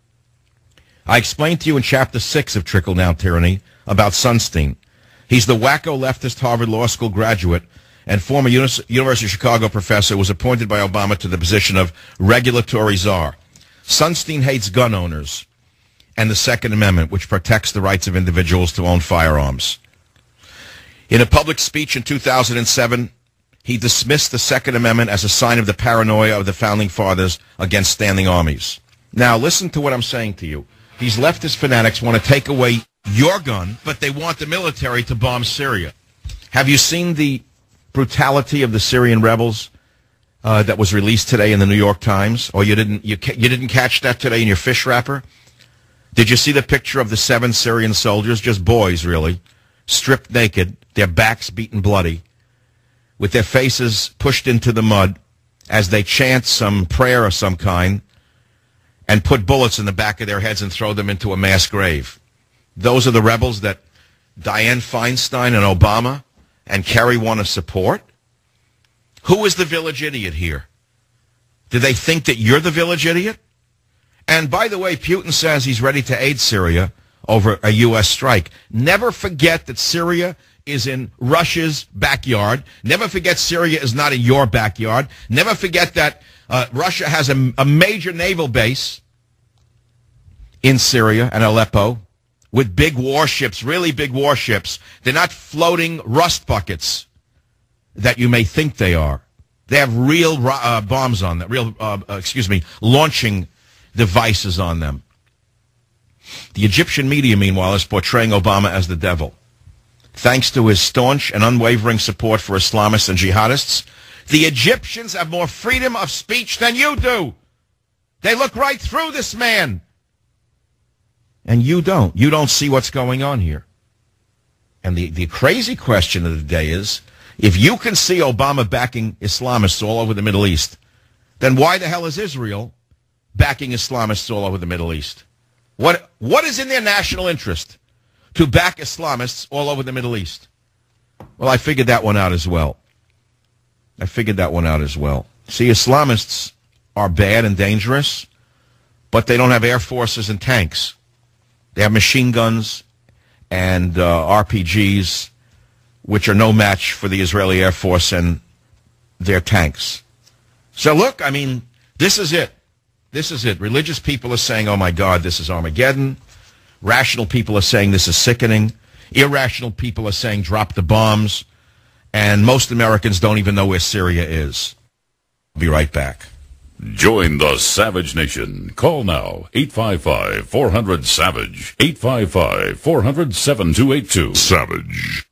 I explained to you in Chapter six of Trickle-Down Tyranny about Sunstein. He's the wacko leftist Harvard Law School graduate and former Uni- University of Chicago professor who was appointed by Obama to the position of regulatory czar. Sunstein hates gun owners and the Second Amendment, which protects the rights of individuals to own firearms. In a public speech in two thousand seven, he dismissed the Second Amendment as a sign of the paranoia of the Founding Fathers against standing armies. Now, listen to what I'm saying to you. These leftist fanatics want to take away your gun, but they want the military to bomb Syria. Have you seen the brutality of the Syrian rebels uh, that was released today in the New York Times? Or you didn't you, ca- you didn't catch that today in your fish wrapper? Did you see the picture of the seven Syrian soldiers, just boys really, stripped naked, their backs beaten bloody, with their faces pushed into the mud as they chant some prayer of some kind and put bullets in the back of their heads and throw them into a mass grave? Those are the rebels that Dianne Feinstein and Obama and Kerry want to support? Who is the village idiot here? Do they think that you're the village idiot? And by the way, Putin says he's ready to aid Syria over a U S strike. Never forget that Syria is in Russia's backyard. Never forget Syria is not in your backyard. Never forget that uh, Russia has a, a major naval base in Syria and Aleppo with big warships, really big warships. They're not floating rust buckets that you may think they are. They have real uh, bombs on them, real, uh, uh, excuse me, launching devices on them. The Egyptian media, meanwhile, is portraying Obama as the devil. Thanks to his staunch and unwavering support for Islamists and jihadists, the Egyptians have more freedom of speech than you do. They look right through this man. And you don't. You don't see what's going on here. And the, the crazy question of the day is, if you can see Obama backing Islamists all over the Middle East, then why the hell is Israel backing Islamists all over the Middle East? What What is in their national interest to back Islamists all over the Middle East? Well, I figured that one out as well. I figured that one out as well. See, Islamists are bad and dangerous, but they don't have air forces and tanks. They have machine guns and uh, R P Gs, which are no match for the Israeli Air Force and their tanks. So look, I mean, this is it. This is it. Religious people are saying, oh my God, this is Armageddon. Rational people are saying this is sickening. Irrational people are saying drop the bombs. And most Americans don't even know where Syria is. I'll be right back. Join the Savage Nation. Call now, eight five five, four hundred, SAVAGE, eight five five, four hundred, seven two eight two. Savage.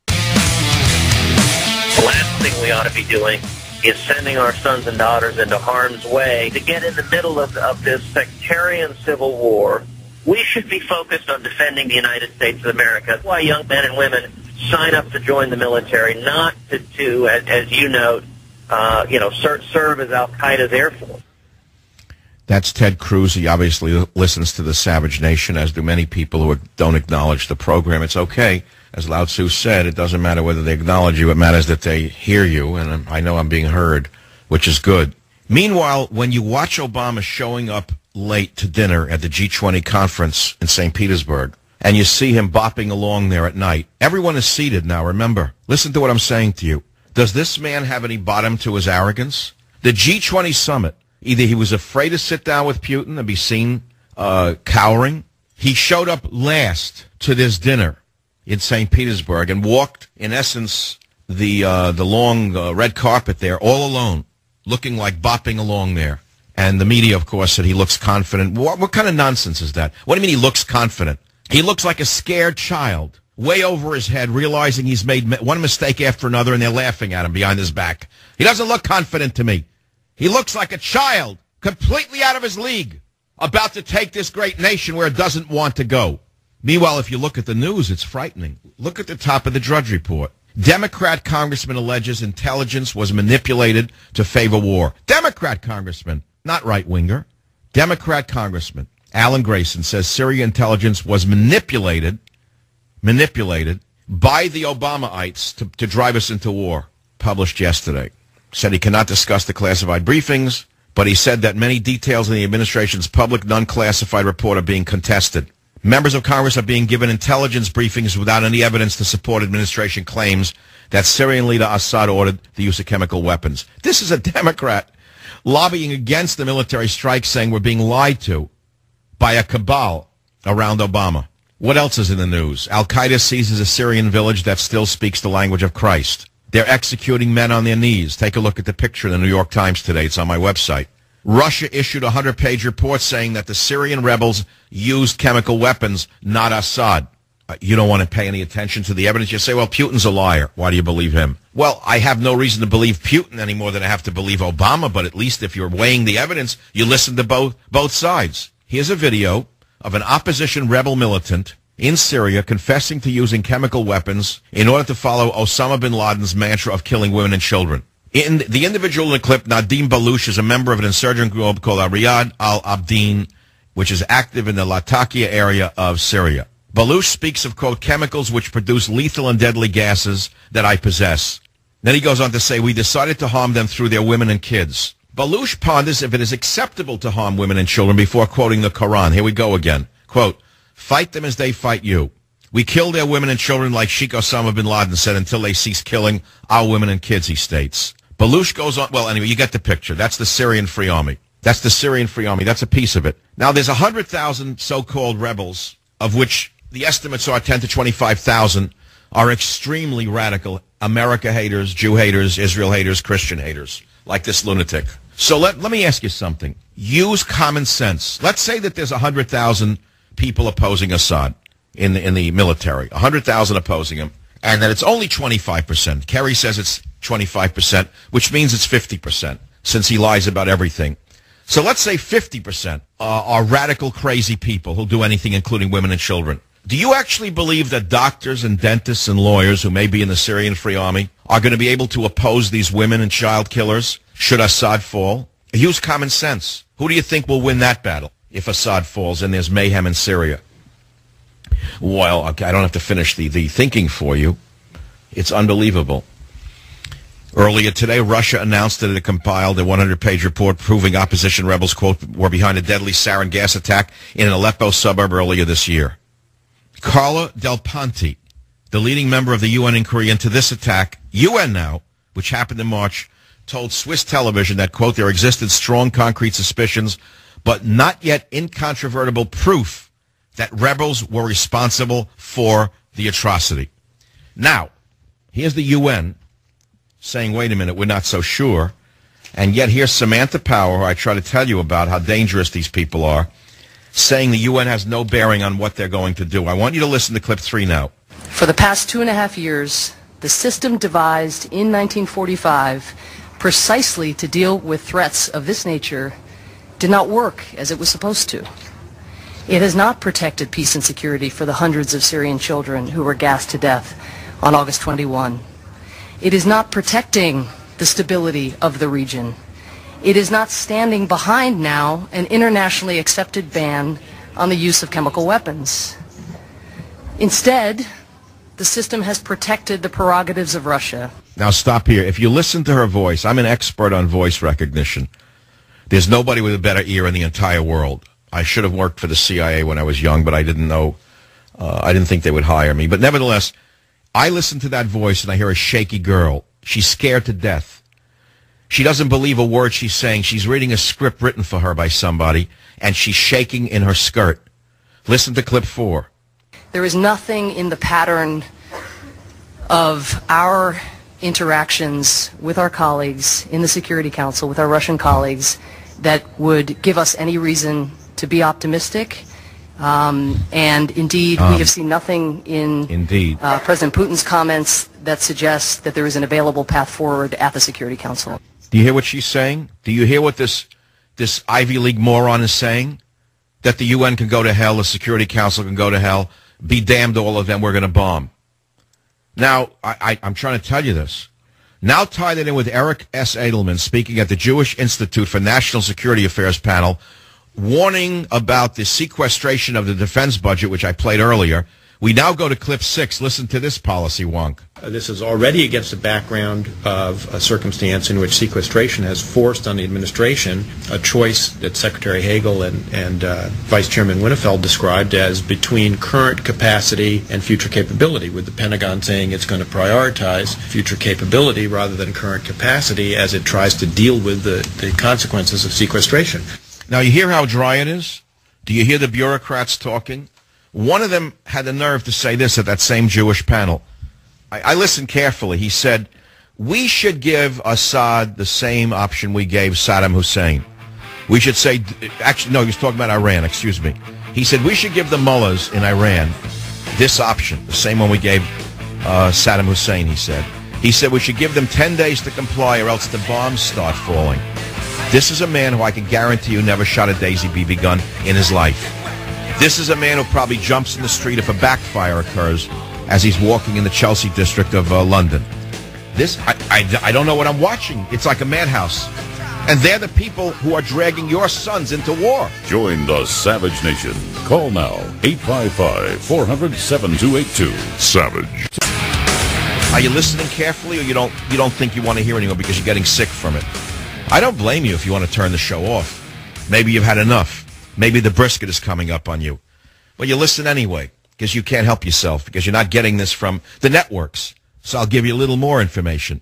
The last thing we ought to be doing is sending our sons and daughters into harm's way to get in the middle of, of this sectarian civil war. We should be focused on defending the United States of America. That's why young men and women sign up to join the military, not to, to as, as you note, uh, you know, serve, serve as Al-Qaeda's Air Force. That's Ted Cruz. He obviously listens to the Savage Nation, as do many people who don't acknowledge the program. It's okay. As Lao Tzu said, it doesn't matter whether they acknowledge you. It matters that they hear you, and I know I'm being heard, which is good. Meanwhile, when you watch Obama showing up late to dinner at the G twenty conference in Saint Petersburg, and you see him bopping along there at night, everyone is seated now, remember. Listen to what I'm saying to you. Does this man have any bottom to his arrogance? The G twenty summit, either he was afraid to sit down with Putin and be seen uh, cowering. He showed up last to this dinner in Saint Petersburg and walked, in essence, the uh, the long uh, red carpet there all alone, looking like bopping along there. And the media, of course, said he looks confident. What, what kind of nonsense is that? What do you mean he looks confident? He looks like a scared child, way over his head, realizing he's made one mistake after another, and they're laughing at him behind his back. He doesn't look confident to me. He looks like a child, completely out of his league, about to take this great nation where it doesn't want to go. Meanwhile, if you look at the news, it's frightening. Look at the top of the Drudge Report. Democrat congressman alleges intelligence was manipulated to favor war. Democrat congressman, not right-winger. Democrat congressman Alan Grayson says Syria intelligence was manipulated, manipulated by the Obamaites to, to drive us into war. Published yesterday. Said he cannot discuss the classified briefings, but he said that many details in the administration's public non-classified report are being contested. Members of Congress are being given intelligence briefings without any evidence to support administration claims that Syrian leader Assad ordered the use of chemical weapons. This is a Democrat lobbying against the military strike, saying we're being lied to by a cabal around Obama. What else is in the news? Al-Qaeda seizes a Syrian village that still speaks the language of Christ. They're executing men on their knees. Take a look at the picture in the New York Times today. It's on my website. Russia issued a hundred-page report saying that the Syrian rebels used chemical weapons, not Assad. Uh, you don't want to pay any attention to the evidence. You say, well, Putin's a liar. Why do you believe him? Well, I have no reason to believe Putin any more than I have to believe Obama, but at least if you're weighing the evidence, you listen to both both sides. Here's a video of an opposition rebel militant in Syria confessing to using chemical weapons in order to follow Osama bin Laden's mantra of killing women and children. In the individual in the clip, Nadim Baluch, is a member of an insurgent group called Riyad al-Abdin, which is active in the Latakia area of Syria. Baluch speaks of, quote, chemicals which produce lethal and deadly gases that I possess. Then he goes on to say, we decided to harm them through their women and kids. Baluch ponders if it is acceptable to harm women and children before quoting the Quran. Here we go again. Quote, fight them as they fight you. We kill their women and children like Sheikh Osama bin Laden said until they cease killing our women and kids, he states. Baluch goes on, well, anyway, you get the picture. That's the Syrian Free Army. That's the Syrian Free Army. That's a piece of it. Now, there's one hundred thousand so-called rebels, of which the estimates are ten to twenty-five thousand, are extremely radical America haters, Jew haters, Israel haters, Christian haters, like this lunatic. So let, let me ask you something. Use common sense. Let's say that there's one hundred thousand people opposing Assad in the, in the military, one hundred thousand opposing him, and that it's only twenty-five percent. Kerry says it's twenty-five percent, which means it's fifty percent, since he lies about everything. So let's say fifty percent uh, are radical, crazy people who'll do anything, including women and children. Do you actually believe that doctors and dentists and lawyers who may be in the Syrian Free Army are going to be able to oppose these women and child killers should Assad fall? Use common sense. Who do you think will win that battle if Assad falls and there's mayhem in Syria? Well, okay, I don't have to finish the, the thinking for you. It's unbelievable. Earlier today, Russia announced that it had compiled a one hundred page report proving opposition rebels, quote, were behind a deadly sarin gas attack in an Aleppo suburb earlier this year. Carla Del Ponte, the leading member of the U N inquiry into this attack, U N now, which happened in March, told Swiss television that, quote, there existed strong concrete suspicions, but not yet incontrovertible proof that rebels were responsible for the atrocity. Now, here's the U N saying, wait a minute, we're not so sure. And yet here's Samantha Power, who I try to tell you about how dangerous these people are, saying the U N has no bearing on what they're going to do. I want you to listen to clip three now. For the past two and a half years, the system devised in nineteen forty-five precisely to deal with threats of this nature did not work as it was supposed to. It has not protected peace and security for the hundreds of Syrian children who were gassed to death on August twenty-first. It is not protecting the stability of the region. It is not standing behind now an internationally accepted ban on the use of chemical weapons. Instead, the system has protected the prerogatives of Russia. Now stop here. If you listen to her voice, I'm an expert on voice recognition. There's nobody with a better ear in the entire world. I should have worked for the C I A when I was young, but I didn't know, uh, I didn't think they would hire me. But nevertheless, I listen to that voice and I hear a shaky girl. She's scared to death. She doesn't believe a word she's saying. She's reading a script written for her by somebody, and she's shaking in her skirt. Listen to clip four. There is nothing in the pattern of our interactions with our colleagues in the Security Council, with our Russian colleagues, that would give us any reason to be optimistic. Um, and indeed, Um, we have seen nothing in Indeed. uh, President Putin's comments that suggests that there is an available path forward at the Security Council. Do you hear what she's saying? Do you hear what this this Ivy League moron is saying? That the U N can go to hell, the Security Council can go to hell. Be damned, all of them, we're going to bomb. Now, I, I, I'm trying to tell you this. Now tie that in with Eric S. Edelman speaking at the Jewish Institute for National Security Affairs panel, warning about the sequestration of the defense budget, which I played earlier. We now go to clip six. Listen to this policy wonk. Uh, this is already against the background of a circumstance in which sequestration has forced on the administration a choice that Secretary Hagel and, and uh, Vice Chairman Winnefeld described as between current capacity and future capability, with the Pentagon saying it's going to prioritize future capability rather than current capacity as it tries to deal with the, the consequences of sequestration. Now, you hear how dry it is? Do you hear the bureaucrats talking? One of them had the nerve to say this at that same Jewish panel. I, I listened carefully. He said, we should give Assad the same option we gave Saddam Hussein. We should say, actually, no, he was talking about Iran, excuse me. He said, we should give the mullahs in Iran this option, the same one we gave uh, Saddam Hussein, he said. He said we should give them ten days to comply or else the bombs start falling. This is a man who I can guarantee you never shot a Daisy B B gun in his life. This is a man who probably jumps in the street if a backfire occurs as he's walking in the Chelsea district of uh, London. This, I, I, I don't know what I'm watching. It's like a madhouse. And they're the people who are dragging your sons into war. Join the Savage Nation. Call now, eight five five, four hundred, seven two eight two. Savage. Are you listening carefully, or you don't, you don't think you want to hear anymore because you're getting sick from it? I don't blame you if you want to turn the show off. Maybe you've had enough. Maybe the brisket is coming up on you. Well, you listen anyway, because you can't help yourself, because you're not getting this from the networks. So I'll give you a little more information.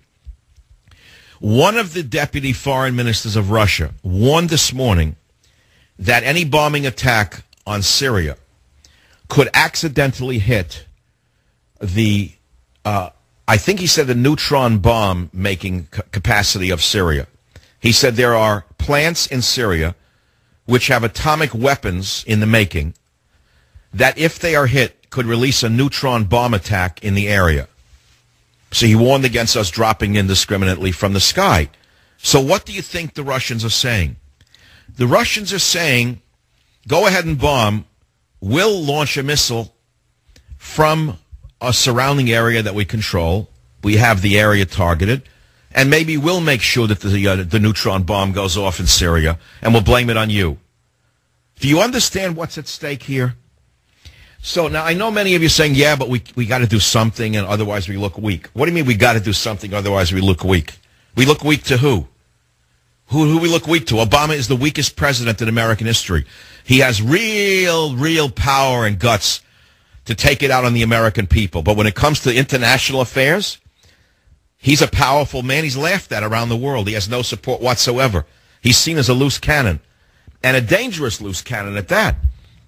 One of the deputy foreign ministers of Russia warned this morning that any bombing attack on Syria could accidentally hit the, uh, I think he said the neutron bomb making c- capacity of Syria. He said there are plants in Syria which have atomic weapons in the making, that if they are hit, could release a neutron bomb attack in the area. So he warned against us dropping indiscriminately from the sky. So what do you think the Russians are saying? The Russians are saying, go ahead and bomb. We'll launch a missile from a surrounding area that we control. We have the area targeted. And maybe we'll make sure that the, uh, the neutron bomb goes off in Syria, and we'll blame it on you. Do you understand what's at stake here? So now I know many of you are saying, yeah, but we we got to do something, and otherwise we look weak. What do you mean we got to do something, otherwise we look weak? We look weak to who? Who who we look weak to? Obama is the weakest president in American history. He has real, real power and guts to take it out on the American people. But when it comes to international affairs, He's a powerful man. He's laughed at around the world. He has no support whatsoever. He's seen as a loose cannon, and a dangerous loose cannon at that.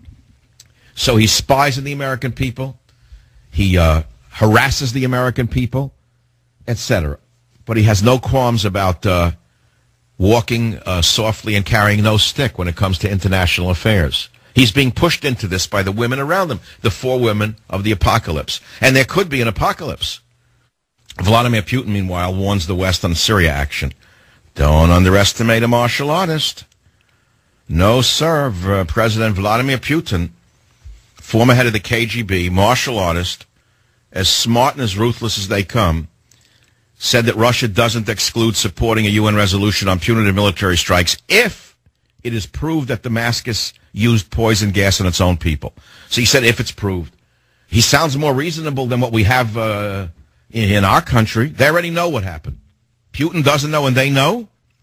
So he spies on the American people. He uh, harasses the American people, et cetera. But he has no qualms about uh, walking uh, softly and carrying no stick when it comes to international affairs. He's being pushed into this by the women around him, the four women of the apocalypse. And there could be an apocalypse. Vladimir Putin, meanwhile, warns the West on Syria action. Don't underestimate a martial artist. No, sir. Uh, President Vladimir Putin, former head of the K G B, martial artist, as smart and as ruthless as they come, said that Russia doesn't exclude supporting a U N resolution on punitive military strikes if it is proved that Damascus used poison gas on its own people. So he said if it's proved. He sounds more reasonable than what we have uh, in, in our country. They already know what happened. Putin doesn't know and they know.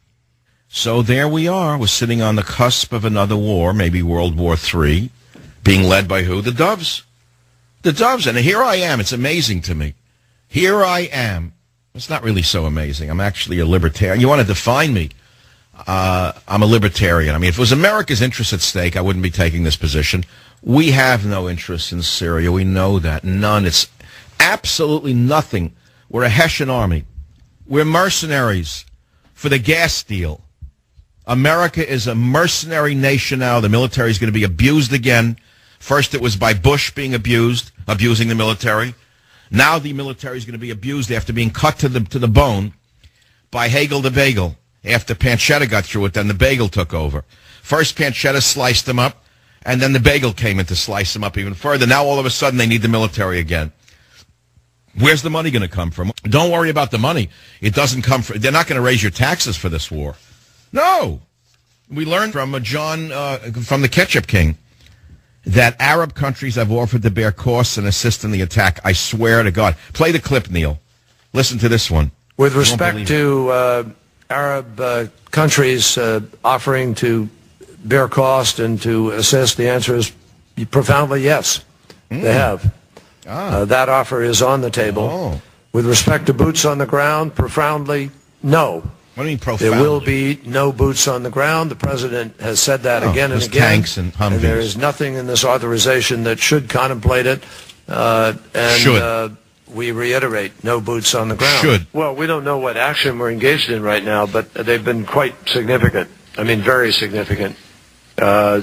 So there we are. We're sitting on the cusp of another war, maybe World War Three, being led by who? The Doves. The Doves. And here I am. It's amazing to me. Here I am. It's not really so amazing. I'm actually a libertarian. You want to define me? Uh, I'm a libertarian. I mean, if it was America's interests at stake, I wouldn't be taking this position. We have no interest in Syria. We know that. None. It's absolutely nothing. We're a Hessian army. We're mercenaries for the gas deal. America is a mercenary nation now. The military is going to be abused again. First it was by Bush being abused, abusing the military. Now the military is going to be abused after being cut to the to the bone by Hagel the Bagel. After Panchetta got through it, then the Bagel took over. First Panchetta sliced them up, and then the Bagel came in to slice them up even further. Now all of a sudden they need the military again. Where's the money going to come from? Don't worry about the money. It doesn't come from... They're not going to raise your taxes for this war. No. We learned from uh, John, uh, from the Ketchup King, that Arab countries have offered to bear costs and assist in the attack. I swear to God. Play the clip, Neil. Listen to this one. With respect to uh, Arab uh, countries uh, offering to bear cost and to assist, the answer is profoundly yes. Mm. They have. Ah. Uh, that offer is on the table. Oh. With respect to boots on the ground, profoundly no. What do you mean profoundly? There will be no boots on the ground. The President has said that oh, again and again. Tanks and Humvees. And there is nothing in this authorization that should contemplate it. Uh, and should. Uh, we reiterate, no boots on the ground. Should. Well, we don't know what action we're engaged in right now, but they've been quite significant. I mean, very significant. Uh,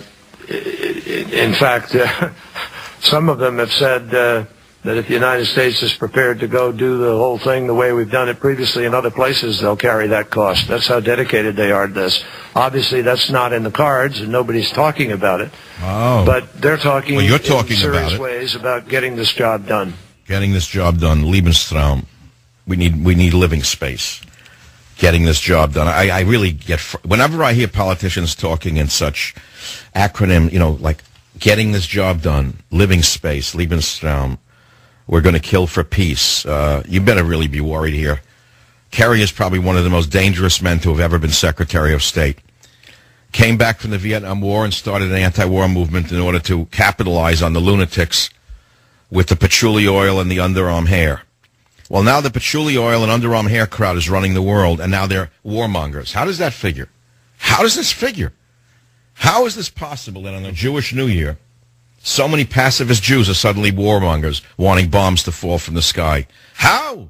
in fact, uh, some of them have said uh, that if the United States is prepared to go do the whole thing the way we've done it previously in other places, they'll carry that cost. That's how dedicated they are to this. Obviously, that's not in the cards, and nobody's talking about it. Oh. But they're talking, well, you're talking in serious about it. ways about getting this job done. Getting this job done. Lebensraum. We need, we need living space. Getting this job done. I, I really get... Fr- Whenever I hear politicians talking in such acronym, you know, like getting this job done, living space, Lebensraum, we're going to kill for peace. Uh, you better really be worried here. Kerry is probably one of the most dangerous men to have ever been Secretary of State. Came back from the Vietnam War and started an anti-war movement in order to capitalize on the lunatics with the patchouli oil and the underarm hair. Well, now the patchouli oil and underarm hair crowd is running the world, and now they're warmongers. How does that figure? How does this figure? How is this possible that on a Jewish New Year, so many pacifist Jews are suddenly warmongers, wanting bombs to fall from the sky? How?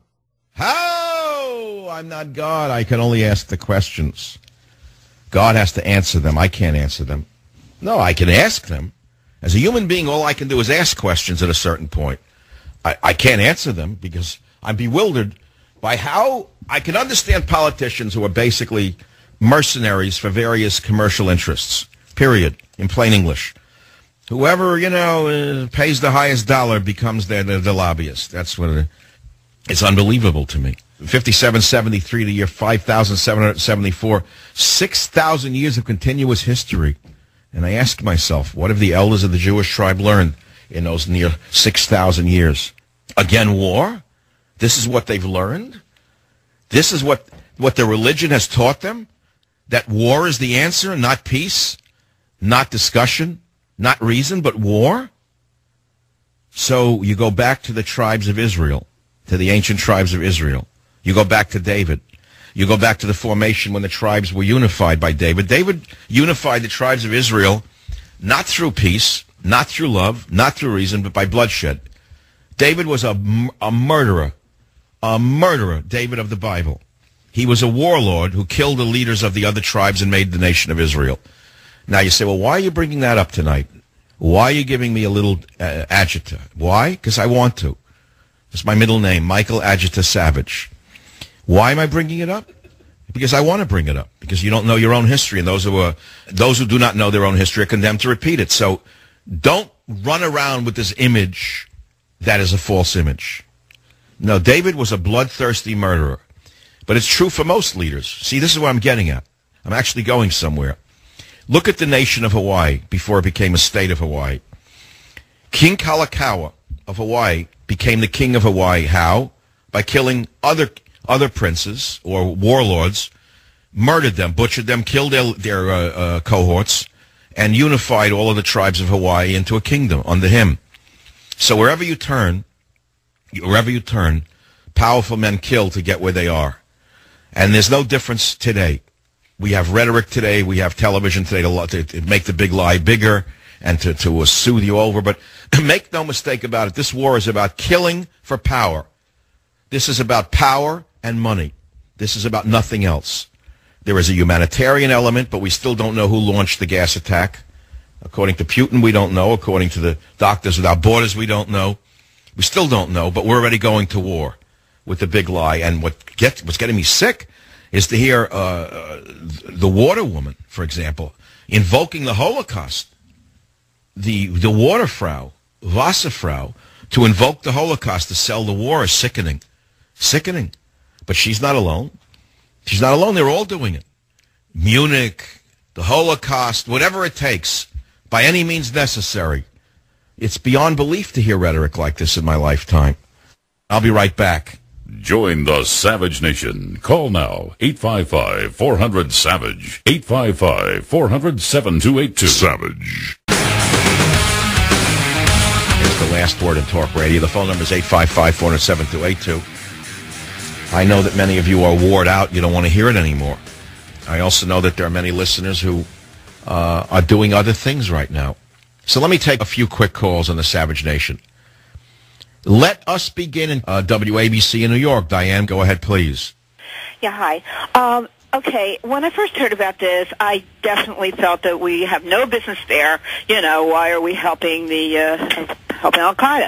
How? I'm not God. I can only ask the questions. God has to answer them. I can't answer them. No, I can ask them. As a human being, all I can do is ask questions at a certain point. I, I can't answer them because I'm bewildered by how I can understand politicians who are basically mercenaries for various commercial interests, period, in plain English. Whoever, you know, uh, pays the highest dollar becomes their, their, their lobbyist. That's what it is. It's unbelievable to me. fifty-seven seventy-three to year five thousand seven hundred seventy-four, six thousand years of continuous history. And I ask myself, what have the elders of the Jewish tribe learned in those near six thousand years? Again, war? This is what they've learned? This is what, what their religion has taught them? That war is the answer, not peace, not discussion, not reason, but war? So you go back to the tribes of Israel, to the ancient tribes of Israel. You go back to David. You go back to the formation when the tribes were unified by David. David unified the tribes of Israel not through peace, not through love, not through reason, but by bloodshed. David was a, a murderer, a murderer, David of the Bible. He was a warlord who killed the leaders of the other tribes and made the nation of Israel. Now you say, well, why are you bringing that up tonight? Why are you giving me a little uh, Agita? Why? Because I want to. It's my middle name, Michael Agita Savage. Why am I bringing it up? Because I want to bring it up. Because you don't know your own history, and those who are, those who do not know their own history are condemned to repeat it. So don't run around with this image that is a false image. No, David was a bloodthirsty murderer. But it's true for most leaders. See, this is what I'm getting at. I'm actually going somewhere. Look at the nation of Hawaii before it became a state of Hawaii. King Kalakaua of Hawaii became the king of Hawaii. How? By killing other other princes or warlords, murdered them, butchered them, killed their, their uh, uh, cohorts, and unified all of the tribes of Hawaii into a kingdom under him. So wherever you turn, wherever you turn, powerful men kill to get where they are. And there's no difference today. We have rhetoric today. We have television today to, to make the big lie bigger and to, to uh, soothe you over. But make no mistake about it. This war is about killing for power. This is about power and money. This is about nothing else. There is a humanitarian element, but we still don't know who launched the gas attack. According to Putin, we don't know. According to the Doctors Without Borders, we don't know. We still don't know, but we're already going to war with the big lie. And what gets, what's getting me sick is to hear uh, uh, the water woman, for example, invoking the Holocaust. The the water frau, Wasserfrau, to invoke the Holocaust to sell the war is sickening. Sickening. But she's not alone. She's not alone. They're all doing it. Munich, the Holocaust, whatever it takes, by any means necessary. It's beyond belief to hear rhetoric like this in my lifetime. I'll be right back. Join the Savage Nation. Call now, eight five five, four hundred, SAVAGE, eight five five, four hundred, seven two eight two. Savage. Here's the last word in Talk Radio. The phone number is eight five five, four hundred, seven two eight two. I know that many of you are wore out. You don't want to hear it anymore. I also know that there are many listeners who uh, are doing other things right now. So let me take a few quick calls on the Savage Nation. Let us begin in uh, W A B C in New York. Diane, go ahead, please. Yeah, hi. Um, okay, when I first heard about this, I definitely felt that we have no business there. You know, why are we helping the uh, helping Al-Qaeda?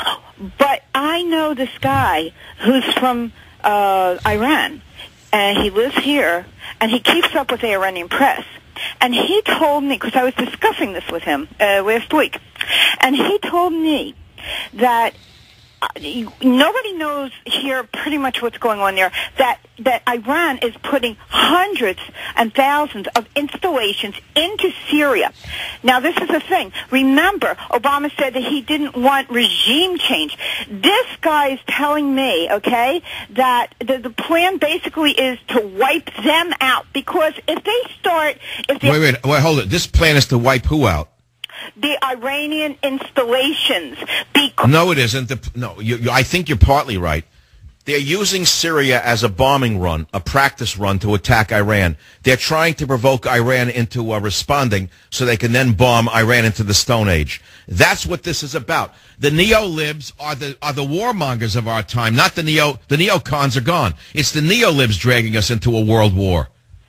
But I know this guy who's from uh, Iran, and he lives here, and he keeps up with the Iranian press. And he told me, because I was discussing this with him uh, last week, and he told me that Uh, nobody knows here pretty much what's going on there, that, that Iran is putting hundreds and thousands of installations into Syria. Now, this is the thing. Remember, Obama said that he didn't want regime change. This guy is telling me, okay, that the, the plan basically is to wipe them out, because if they start... If they wait, wait, wait, hold it. This plan is to wipe who out? The Iranian installations. Because no, it isn't. The, no, you, you, I think you're partly right. They're using Syria as a bombing run, a practice run to attack Iran. They're trying to provoke Iran into uh, responding so they can then bomb Iran into the Stone Age. That's what this is about. The neo-libs are the are the warmongers of our time, not the neo the neocons are gone. It's the neo-libs dragging us into a world war.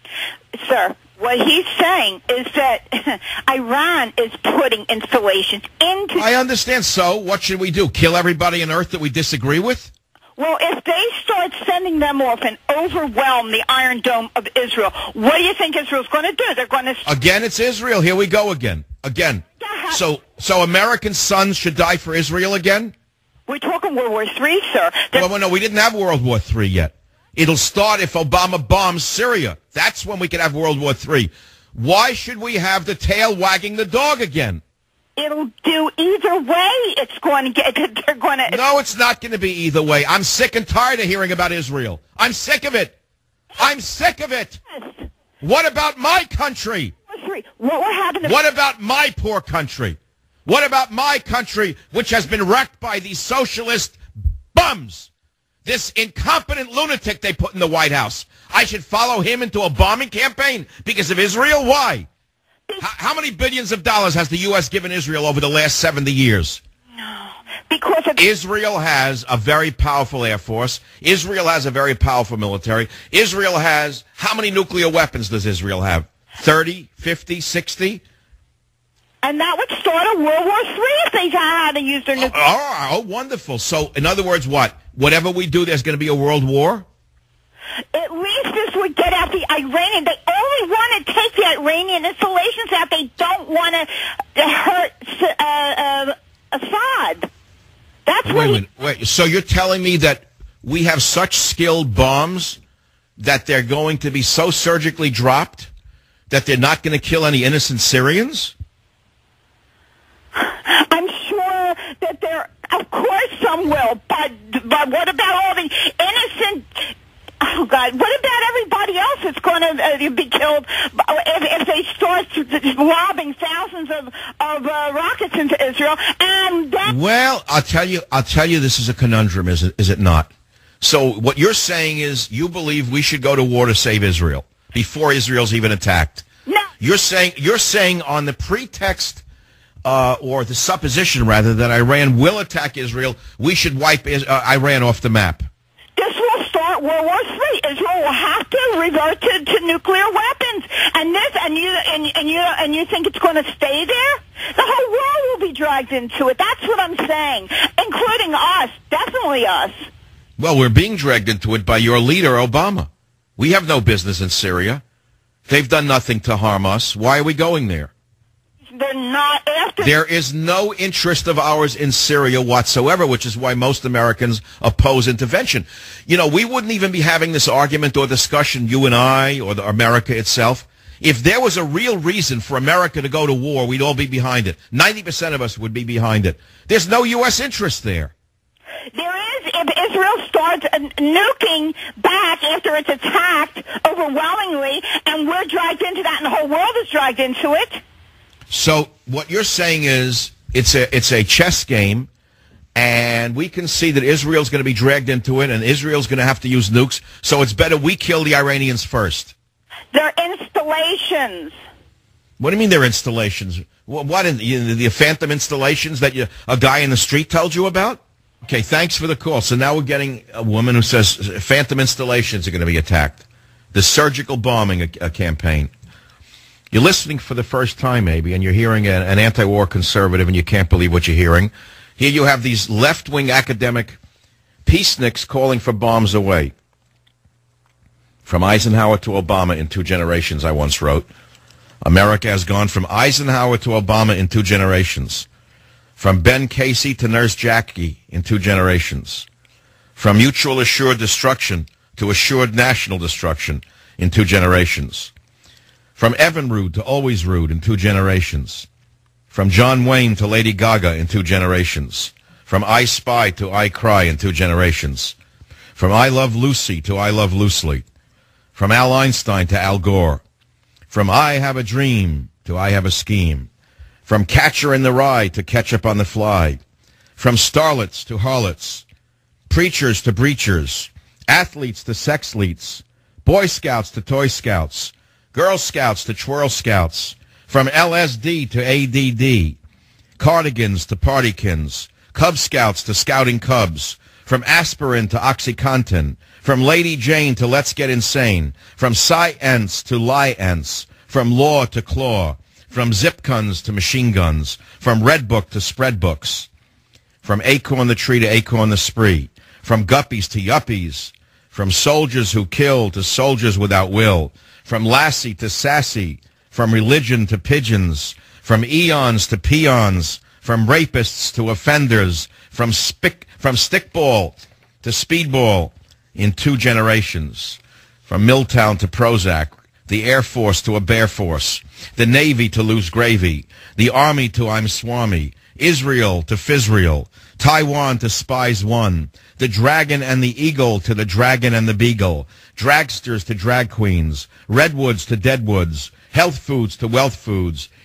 Sir, what he's saying is that Iran is putting installations into... I understand. So what should we do? Kill everybody on Earth that we disagree with? Well, if they start sending them off and overwhelm the Iron Dome of Israel, what do you think Israel's going to do? They're going to... Again, it's Israel. Here we go again. Again. So so American sons should die for Israel again? We're talking World War Three, sir. Well, well, no, we didn't have World War Three yet. It'll start if Obama bombs Syria. That's when we can have World War Three. Why should we have the tail wagging the dog again? It'll do either way. It's going to get... They're going to... No, it's not going to be either way. I'm sick and tired of hearing about Israel. I'm sick of it. I'm sick of it. What about my country? What will happen? What about my poor country? What about my country, which has been wrecked by these socialist bums? this incompetent lunatic they put in the White House. I should follow him into a bombing campaign because of Israel? Why? How, how many billions of dollars has the U S given Israel over the last seventy years? Because of Israel has a very powerful air force. Israel has a very powerful military. Israel has, how many nuclear weapons does Israel have? thirty, fifty, sixty? And that would start a World War Three if they had to use their nuclear. Oh, oh, wonderful. So, in other words, what? Whatever we do, there's going to be a world war? At least this would get out the Iranian. They only want to take the Iranian installations out. They don't want to hurt uh, uh, Assad. That's wait what a he... minute. Wait. So you're telling me that we have such skilled bombs that they're going to be so surgically dropped that they're not going to kill any innocent Syrians? I'm sure that there, of course some will, but, but what about all the innocent... Oh, God, what about everybody else that's going to uh, be killed if, if they start lobbing thousands of, of uh, rockets into Israel? And that... Well, I'll tell you, I'll tell you this is a conundrum, is it, is it not? So what you're saying is you believe we should go to war to save Israel before Israel's even attacked. No. You're saying, you're saying on the pretext uh, or the supposition, rather, that Iran will attack Israel, we should wipe uh, Iran off the map. This will start World War Three. Israel will have to revert to, to nuclear weapons, and this, and you, and, and you, and you think it's going to stay there? The whole world will be dragged into it. That's what I'm saying, including us, definitely us. Well, we're being dragged into it by your leader, Obama. We have no business in Syria. They've done nothing to harm us. Why are we going there? They're not after... There is no interest of ours in Syria whatsoever, which is why most Americans oppose intervention. You know, we wouldn't even be having this argument or discussion, you and I, or the America itself. If there was a real reason for America to go to war, we'd all be behind it. ninety percent of us would be behind it. There's no U S interest there. There is, if Israel starts uh, nuking back after it's attacked overwhelmingly, and we're dragged into that, and the whole world is dragged into it. So what you're saying is it's a it's a chess game, and we can see that Israel's going to be dragged into it, and Israel's going to have to use nukes, so it's better we kill the Iranians first. They're installations. What do you mean they're installations? What, what in the, the Phantom installations that you, a guy in the street told you about? Okay, thanks for the call. So now we're getting a woman who says Phantom installations are going to be attacked. The surgical bombing a, a campaign. You're listening for the first time, maybe, and you're hearing a, an anti-war conservative, and you can't believe what you're hearing. Here you have these left-wing academic peaceniks calling for bombs away. From Eisenhower to Obama in two generations, I once wrote. America has gone from Eisenhower to Obama in two generations. From Ben Casey to Nurse Jackie in two generations. From mutual assured destruction to assured national destruction in two generations. From Evan Rude to always rude in two generations. From John Wayne to Lady Gaga in two generations. From I Spy to I Cry in two generations. From I Love Lucy to I Love Loosely. From Al Einstein to Al Gore. From I Have a Dream to I Have a Scheme. From Catcher in the Rye to Ketchup on the Fly. From starlets to harlots. Preachers to breachers. Athletes to sexleets. Boy Scouts to Toy Scouts. Girl Scouts to Twirl Scouts, from L S D to A D D, cardigans to partykins, Cub Scouts to Scouting Cubs, from aspirin to OxyContin, from Lady Jane to Let's Get Insane, from science to lie-ence, from law to claw, from zip guns to machine guns, from Red Book to spread books, from Acorn the Tree to Acorn the Spree, from guppies to yuppies, from soldiers who kill to soldiers without will, from Lassie to Sassy, from religion to pigeons, from eons to peons, from rapists to offenders, from spick, from stickball to speedball in two generations, from Milltown to Prozac, the Air Force to a Bear Force, the Navy to Loose Gravy, the Army to I'm Swami, Israel to Fizrael, Taiwan to Spies One, the Dragon and the Eagle to the Dragon and the Beagle, dragsters to drag queens, redwoods to deadwoods, health foods to wealth foods,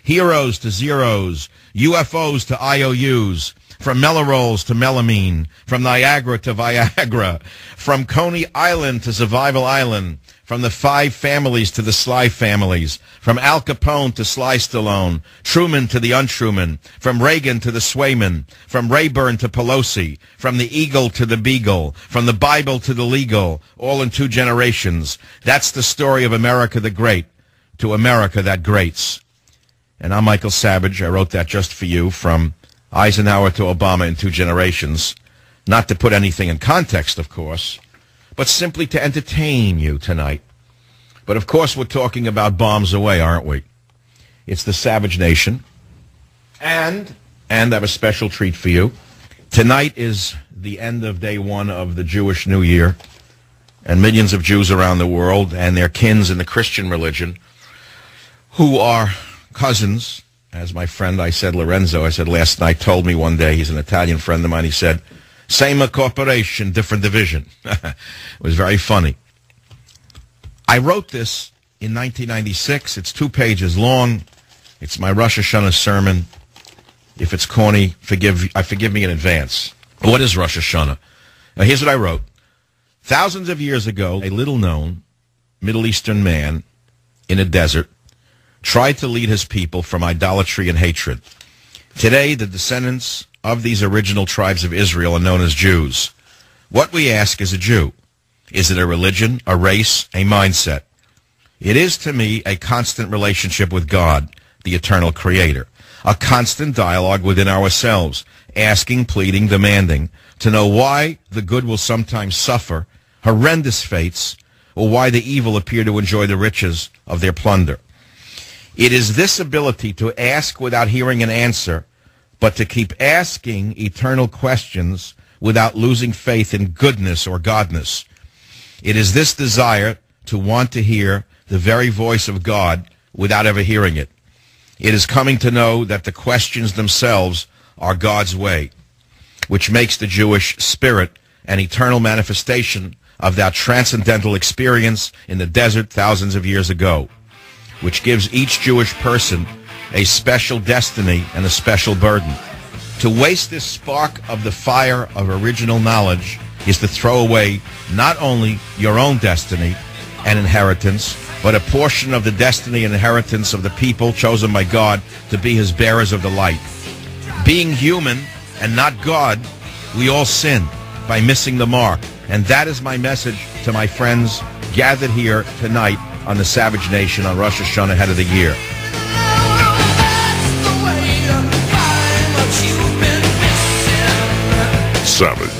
heroes to zeros, U F Os to I O Us, from Mellarolls to melamine, from Niagara to Viagra, from Coney Island to Survival Island, from the five families to the Sly families, from Al Capone to Sly Stallone, Truman to the untruman, from Reagan to the Swayman, from Rayburn to Pelosi, from the Eagle to the Beagle, from the Bible to the legal, all in two generations. That's the story of America the Great, to America that greats. And I'm Michael Savage. I wrote that just for you, from Eisenhower to Obama in two generations. Not to put anything in context, of course, but simply to entertain you tonight. But of course we're talking about bombs away, aren't we? It's the Savage Nation. And, and I have a special treat for you. Tonight is the end of day one of the Jewish New Year. And millions of Jews around the world and their kins in the Christian religion, who are cousins, as my friend, I said, Lorenzo, I said last night, told me one day, he's an Italian friend of mine, he said, same corporation, different division. It was very funny. I wrote this in nineteen ninety-six. It's two pages long. It's my Rosh Hashanah sermon. If it's corny, forgive, I forgive me in advance. What is Rosh Hashanah? Now, here's what I wrote. Thousands of years ago, a little-known Middle Eastern man in a desert tried to lead his people from idolatry and hatred. Today, the descendants of these original tribes of Israel are known as Jews. What we ask is a Jew. Is it a religion, a race, a mindset? It is, to me, a constant relationship with God, the eternal creator. A constant dialogue within ourselves, asking, pleading, demanding, to know why the good will sometimes suffer horrendous fates, or why the evil appear to enjoy the riches of their plunder. It is this ability to ask without hearing an answer, but to keep asking eternal questions without losing faith in goodness or godness. It is this desire to want to hear the very voice of God without ever hearing it. It is coming to know that the questions themselves are God's way, which makes the Jewish spirit an eternal manifestation of that transcendental experience in the desert thousands of years ago, which gives each Jewish person a special destiny and a special burden. To waste this spark of the fire of original knowledge is to throw away not only your own destiny and inheritance, but a portion of the destiny and inheritance of the people chosen by God to be his bearers of the light. Being human and not God, we all sin by missing the mark. And that is my message to my friends gathered here tonight on the Savage Nation on Rosh Hashanah, head of the year. Savage.